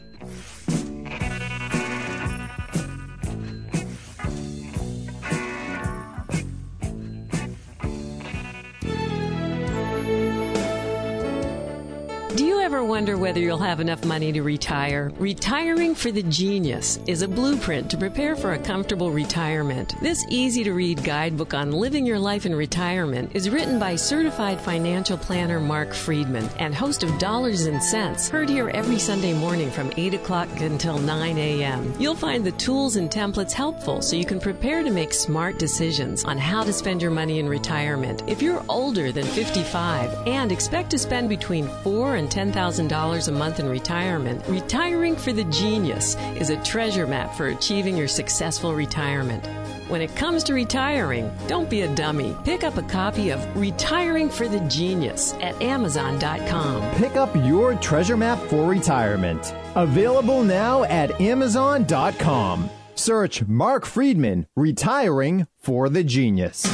Do you ever wonder whether you'll have enough money to retire? Retiring for the Genius is a blueprint to prepare for a comfortable retirement. This easy-to-read guidebook on living your life in retirement is written by certified financial planner Mark Friedman and host of Dollars and Cents, heard here every Sunday morning from eight o'clock until nine a.m. You'll find the tools and templates helpful so you can prepare to make smart decisions on how to spend your money in retirement. If you're older than fifty-five and expect to spend between four and ten thousand dollars a month in retirement, Retiring for the Genius is a treasure map for achieving your successful retirement. When it comes to retiring, don't be a dummy. Pick up a copy of Retiring for the Genius at amazon dot com. Pick up your treasure map for retirement. Available now at amazon dot com. Search Mark Friedman, Retiring for the Genius.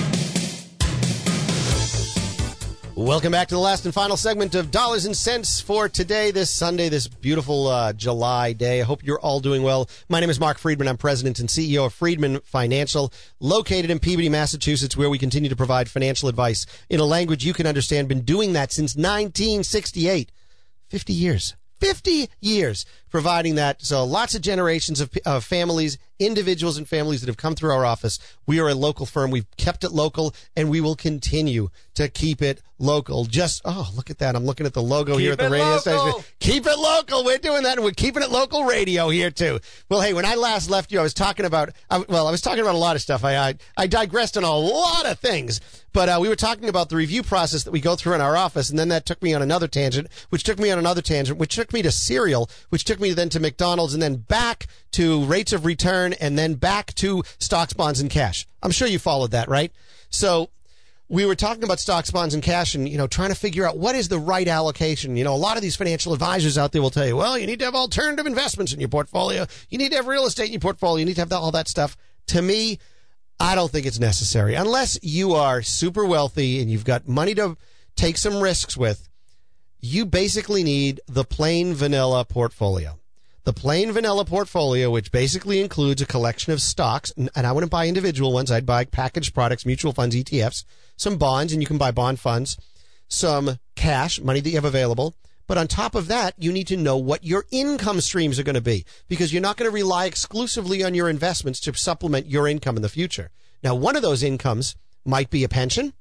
Welcome back to the last and final segment of Dollars and Cents for today, this Sunday, this beautiful uh, July day. I hope you're all doing well. My name is Mark Friedman. I'm president and C E O of Friedman Financial, located in Peabody, Massachusetts, where we continue to provide financial advice in a language you can understand. Been doing that since nineteen sixty-eight. fifty years. fifty years providing that. So lots of generations of, of families, individuals and families that have come through our office. We are a local firm. We've kept it local, and we will continue to keep it local. Just, oh, look at that. I'm looking at the logo Keep here at the it radio local. station. Keep it local. We're doing that, and we're keeping it local radio here, too. Well, hey, when I last left you, I was talking about, I, well, I was talking about a lot of stuff. I, I, I digressed on a lot of things. But uh, we were talking about the review process that we go through in our office, and then that took me on another tangent, which took me on another tangent, which took me to cereal, which took me then to McDonald's, and then back to rates of return, and then back to stocks, bonds, and cash. I'm sure you followed that, right? So we were talking about stocks, bonds, and cash, and, you know, trying to figure out what is the right allocation. You know, a lot of these financial advisors out there will tell you, well, you need to have alternative investments in your portfolio. You need to have real estate in your portfolio. You need to have all that stuff. To me, I don't think it's necessary. Unless you are super wealthy and you've got money to take some risks with, you basically need the plain vanilla portfolio. The plain vanilla portfolio, which basically includes a collection of stocks, and I wouldn't buy individual ones. I'd buy packaged products, mutual funds, E T Fs, some bonds, and you can buy bond funds, some cash, money that you have available. But on top of that, you need to know what your income streams are going to be, because you're not going to rely exclusively on your investments to supplement your income in the future. Now, one of those incomes might be a pension.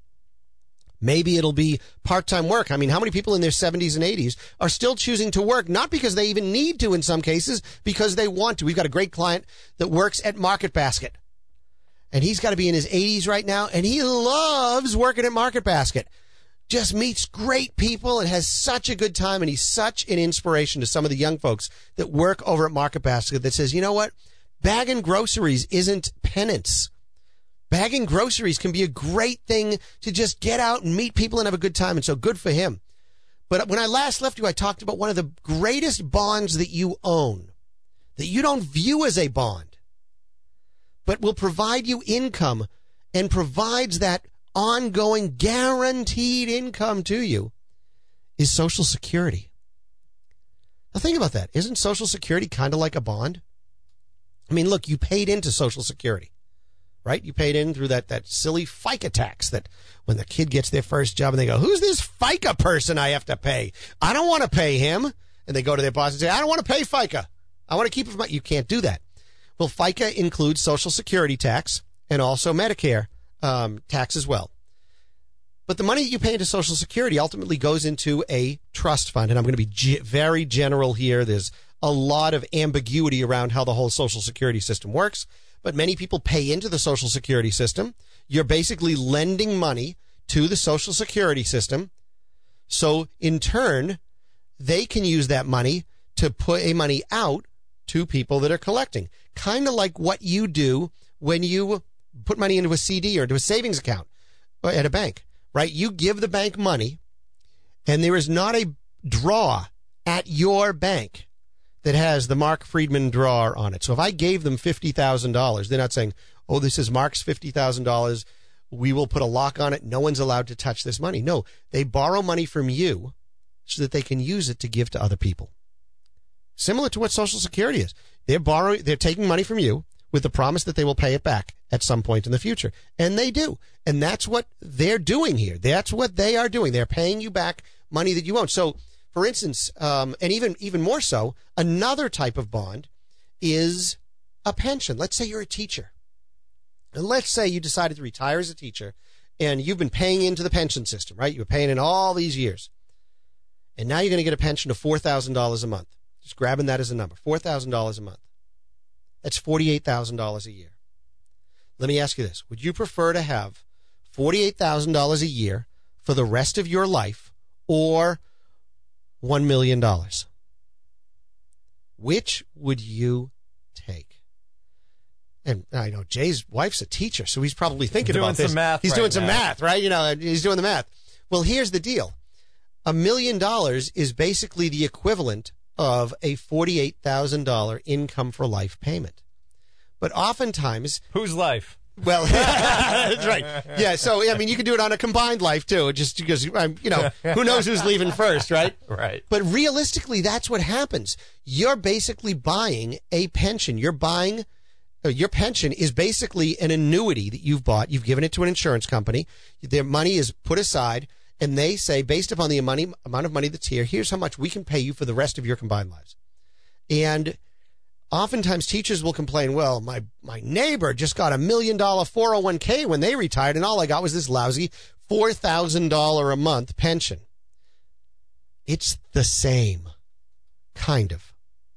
Maybe it'll be part-time work. I mean, how many people in their seventies and eighties are still choosing to work, not because they even need to in some cases, because they want to? We've got a great client that works at Market Basket, and he's got to be in his eighties right now, and he loves working at Market Basket. Just meets great people and has such a good time, and he's such an inspiration to some of the young folks that work over at Market Basket that says, you know what? Bagging groceries isn't penance. Bagging groceries can be a great thing to just get out and meet people and have a good time, and so good for him. But when I last left you, I talked about one of the greatest bonds that you own, that you don't view as a bond, but will provide you income and provides that ongoing guaranteed income to you, is Social Security. Now think about that. Isn't Social Security kind of like a bond? I mean, look, you paid into Social Security, right? You paid in through that, that silly FICA tax that when the kid gets their first job and they go, who's this FICA person I have to pay? I don't want to pay him. And they go to their boss and say, I don't want to pay FICA. I want to keep it from my... You can't do that. Well, FICA includes Social Security tax and also Medicare um, tax as well. But the money that you pay into Social Security ultimately goes into a trust fund. And I'm going to be ge- very general here. There's a lot of ambiguity around how the whole Social Security system works. But many people pay into the Social Security system. You're basically lending money to the Social Security system. So in turn, they can use that money to put a money out to people that are collecting. Kind of like what you do when you put money into a C D or into a savings account at a bank, right? You give the bank money, and there is not a draw at your bank that has the Mark Friedman drawer on it. So if I gave them fifty thousand dollars, they're not saying, oh, this is Mark's fifty thousand dollars. We will put a lock on it. No one's allowed to touch this money. No, they borrow money from you so that they can use it to give to other people. Similar to what Social Security is. They're borrowing, they're taking money from you with the promise that they will pay it back at some point in the future. And they do. And that's what they're doing here. That's what they are doing. They're paying you back money that you own. So, for instance, um, and even, even more so, another type of bond is a pension. Let's say you're a teacher. And let's say you decided to retire as a teacher and you've been paying into the pension system, right? You were paying in all these years. And now you're going to get a pension of four thousand dollars a month. Just grabbing that as a number, four thousand dollars a month. That's forty-eight thousand dollars a year. Let me ask you this. Would you prefer to have forty-eight thousand dollars a year for the rest of your life or one million dollars? Which would you take? And I know Jay's wife's a teacher, so he's probably thinking doing about this. Some math he's right doing some now. math, right? You know, he's doing the math. Well, here's the deal. A million dollars is basically the equivalent of a forty-eight thousand dollars income for life payment. But oftentimes... Whose life? Well, that's right. Yeah, so, I mean, you can do it on a combined life, too, just because, um, you know, who knows who's leaving first, right? Right. But realistically, that's what happens. You're basically buying a pension. You're buying... Uh, your pension is basically an annuity that you've bought. You've given it to an insurance company. Their money is put aside, and they say, based upon the money, amount of money that's here, here's how much we can pay you for the rest of your combined lives. And oftentimes teachers will complain, well, my, my neighbor just got a million dollar four oh one k when they retired, and all I got was this lousy four thousand dollars a month pension. It's the same, kind of.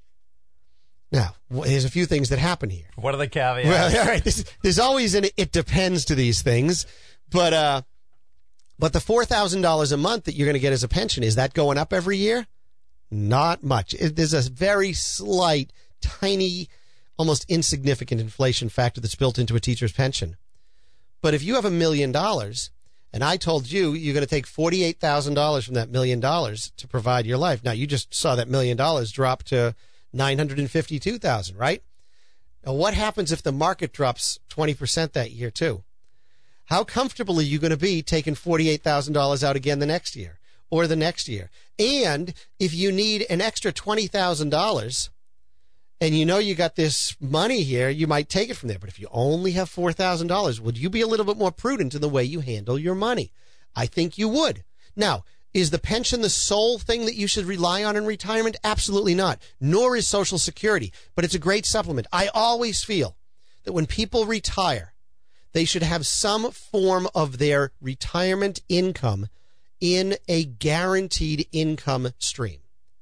Now, there's a few things that happen here. What are the caveats? Well, all right. This, there's always an it depends to these things, but uh, but the four thousand dollars a month that you're going to get as a pension, is that going up every year? Not much. It, there's a very slight, tiny, almost insignificant inflation factor that's built into a teacher's pension. But if you have a million dollars, and I told you you're going to take forty-eight thousand dollars from that million dollars to provide your life. Now, you just saw that million dollars drop to nine hundred fifty-two thousand dollars, right? Now, what happens if the market drops twenty percent that year, too? How comfortable are you going to be taking forty-eight thousand dollars out again the next year or the next year? And if you need an extra twenty thousand dollars and you know you got this money here, you might take it from there. But if you only have four thousand dollars, would you be a little bit more prudent in the way you handle your money? I think you would. Now, is the pension the sole thing that you should rely on in retirement? Absolutely not. Nor is Social Security, but it's a great supplement. I always feel that when people retire, they should have some form of their retirement income in a guaranteed income stream.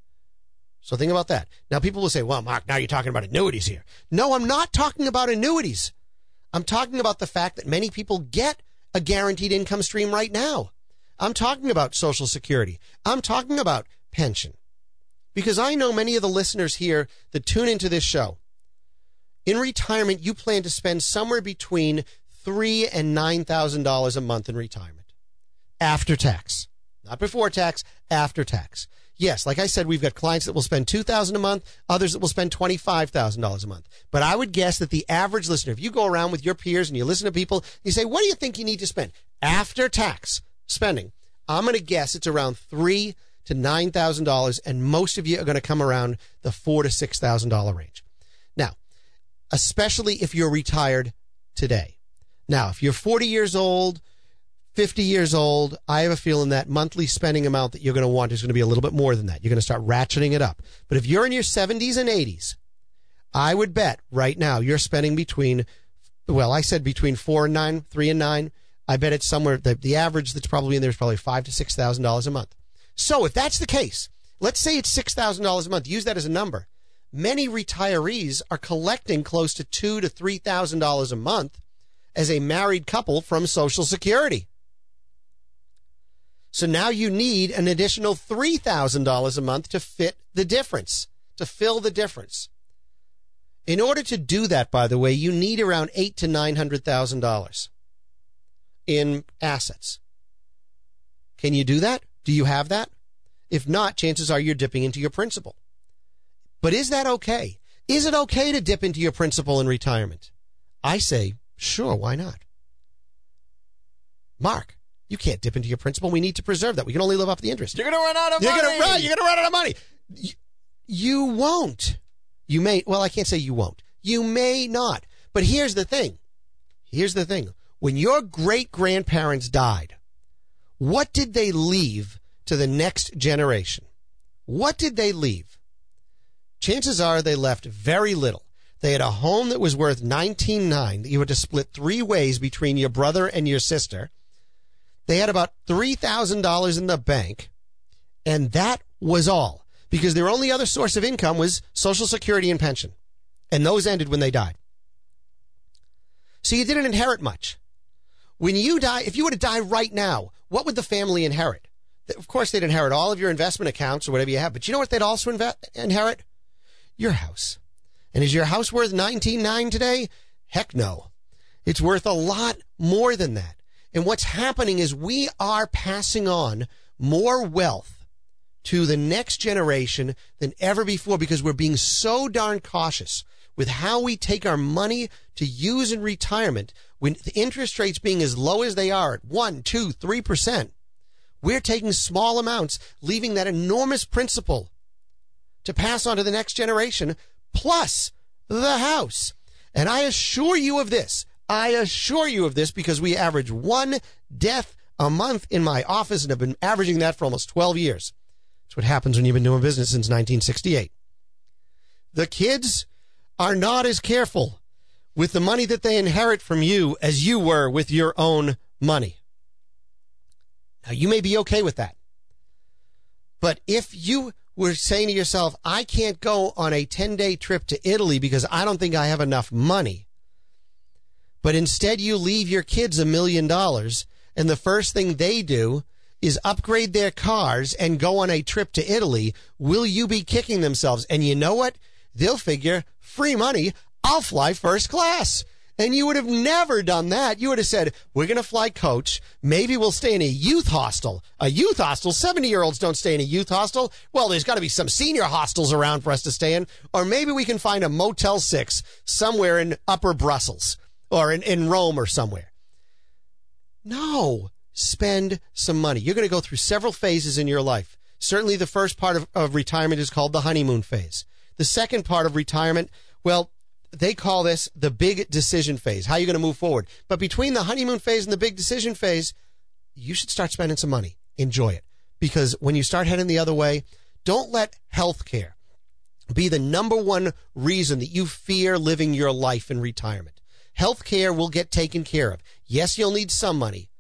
So think about that. Now, people will say, well, Mark, now you're talking about annuities here. No, I'm not talking about annuities. I'm talking about the fact that many people get a guaranteed income stream right now. I'm talking about Social Security. I'm talking about pension. Because I know many of the listeners here that tune into this show, in retirement, you plan to spend somewhere between three thousand dollars and nine thousand dollars a month in retirement. After tax. Not before tax, after tax. Yes, like I said, we've got clients that will spend two thousand dollars a month, others that will spend twenty-five thousand dollars a month. But I would guess that the average listener, if you go around with your peers and you listen to people, you say, what do you think you need to spend? After tax spending, I'm going to guess it's around three thousand dollars to nine thousand dollars, and most of you are going to come around the four thousand to six thousand dollars range. Now, especially if you're retired today. Now, if you're forty years old, fifty years old, I have a feeling that monthly spending amount that you're going to want is going to be a little bit more than that. You're going to start ratcheting it up. But if you're in your seventies and eighties, I would bet right now you're spending between, well, I said between four and nine, three and nine. I bet it's somewhere, the, the average that's probably in there is probably five to six thousand dollars a month. So if that's the case, let's say it's six thousand dollars a month. Use that as a number. Many retirees are collecting close to two to three thousand dollars a month as a married couple from Social Security. So now you need an additional three thousand dollars a month to fit the difference, to fill the difference. In order to do that, by the way, you need around eight to nine hundred thousand dollars in assets. Can you do that? Do you have that? If not, chances are you're dipping into your principal. But is that okay? Is it okay to dip into your principal in retirement? I say Sure, why not? Mark, you can't dip into your principal. We need to preserve that. We can only live off the interest. You're going to run out of You're money. Gonna run, you're going to run out of money. You, you won't. You may, well, I can't say you won't. You may not. But here's the thing. Here's the thing. When your great-grandparents died, what did they leave to the next generation? What did they leave? Chances are they left very little. They had a home that was worth nineteen thousand nine hundred dollars that you had to split three ways between your brother and your sister. They had about three thousand dollars in the bank, and that was all, because their only other source of income was Social Security and pension, and those ended when they died. So you didn't inherit much. When you die, if you were to die right now, what would the family inherit? Of course, they'd inherit all of your investment accounts or whatever you have, but you know what they'd also inve- inherit? Your house. And is your house worth nineteen thousand nine hundred dollars today? Heck no. It's worth a lot more than that. And what's happening is we are passing on more wealth to the next generation than ever before, because we're being so darn cautious with how we take our money to use in retirement. When the interest rates being as low as they are at one, two, three percent, we're taking small amounts, leaving that enormous principal to pass on to the next generation, plus the house. And I assure you of this. I assure you of this because we average one death a month in my office and have been averaging that for almost twelve years. That's what happens when you've been doing business since nineteen sixty-eight. The kids are not as careful with the money that they inherit from you as you were with your own money. Now, you may be okay with that. But if you were saying to yourself, I can't go on a ten-day trip to Italy because I don't think I have enough money, but instead you leave your kids a million dollars, and the first thing they do is upgrade their cars and go on a trip to Italy, will you be kicking themselves? And you know what? They'll figure, free money, I'll fly first class. And you would have never done that. You would have said, we're going to fly coach. Maybe we'll stay in a youth hostel. A youth hostel? seventy-year-olds don't stay in a youth hostel. Well, there's got to be some senior hostels around for us to stay in. Or maybe we can find a Motel six somewhere in Upper Brussels or in, in Rome or somewhere. No. Spend some money. You're going to go through several phases in your life. Certainly the first part of, of retirement is called the honeymoon phase. The second part of retirement, well, they call this the big decision phase. How are you going to move forward? But between the honeymoon phase and the big decision phase, you should start spending some money. Enjoy it. Because when you start heading the other way, don't let health care be the number one reason that you fear living your life in retirement. Health care will get taken care of. Yes, you'll need some money,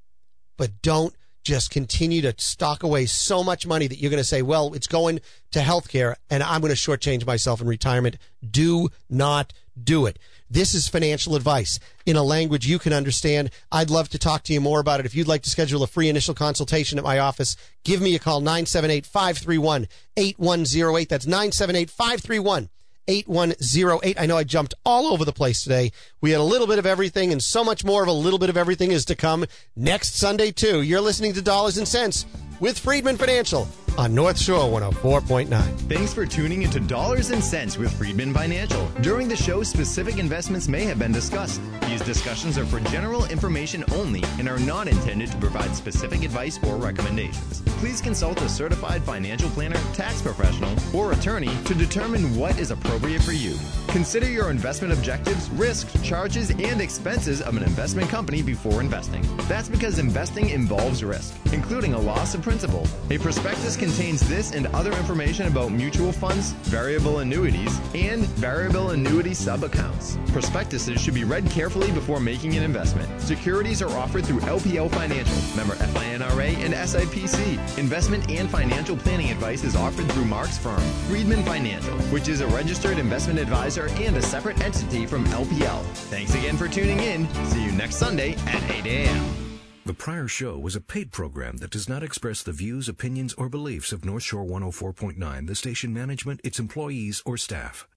but don't just continue to stock away so much money that you're going to say, well, it's going to healthcare and I'm going to shortchange myself in retirement. Do not do it. This is financial advice in a language you can understand. I'd love to talk to you more about it. If you'd like to schedule a free initial consultation at my office, give me a call, nine seven eight, five three one, eight one zero eight. That's nine seven eight, five three one, eight one zero eight. I know I jumped all over the place today. We had a little bit of everything, and so much more of a little bit of everything is to come next Sunday, too. You're listening to Dollars and Cents with Friedman Financial on North Shore one oh four point nine. Thanks for tuning into Dollars and Cents with Friedman Financial. During the show, specific investments may have been discussed. These discussions are for general information only and are not intended to provide specific advice or recommendations. Please consult a certified financial planner, tax professional, or attorney to determine what is appropriate for you. Consider your investment objectives, risks, charges, and expenses of an investment company before investing. That's because investing involves risk, including a loss of principal. A prospectus contains this and other information about mutual funds, variable annuities, and variable annuity sub-accounts. Prospectuses should be read carefully before making an investment. Securities are offered through L P L Financial, member F I N R A and S I P C. Investment and financial planning advice is offered through Mark's firm, Friedman Financial, which is a registered investment advisor and a separate entity from L P L. Thanks again for tuning in. See you next Sunday at eight a.m. The prior show was a paid program that does not express the views, opinions, or beliefs of North Shore one oh four point nine, the station management, its employees, or staff.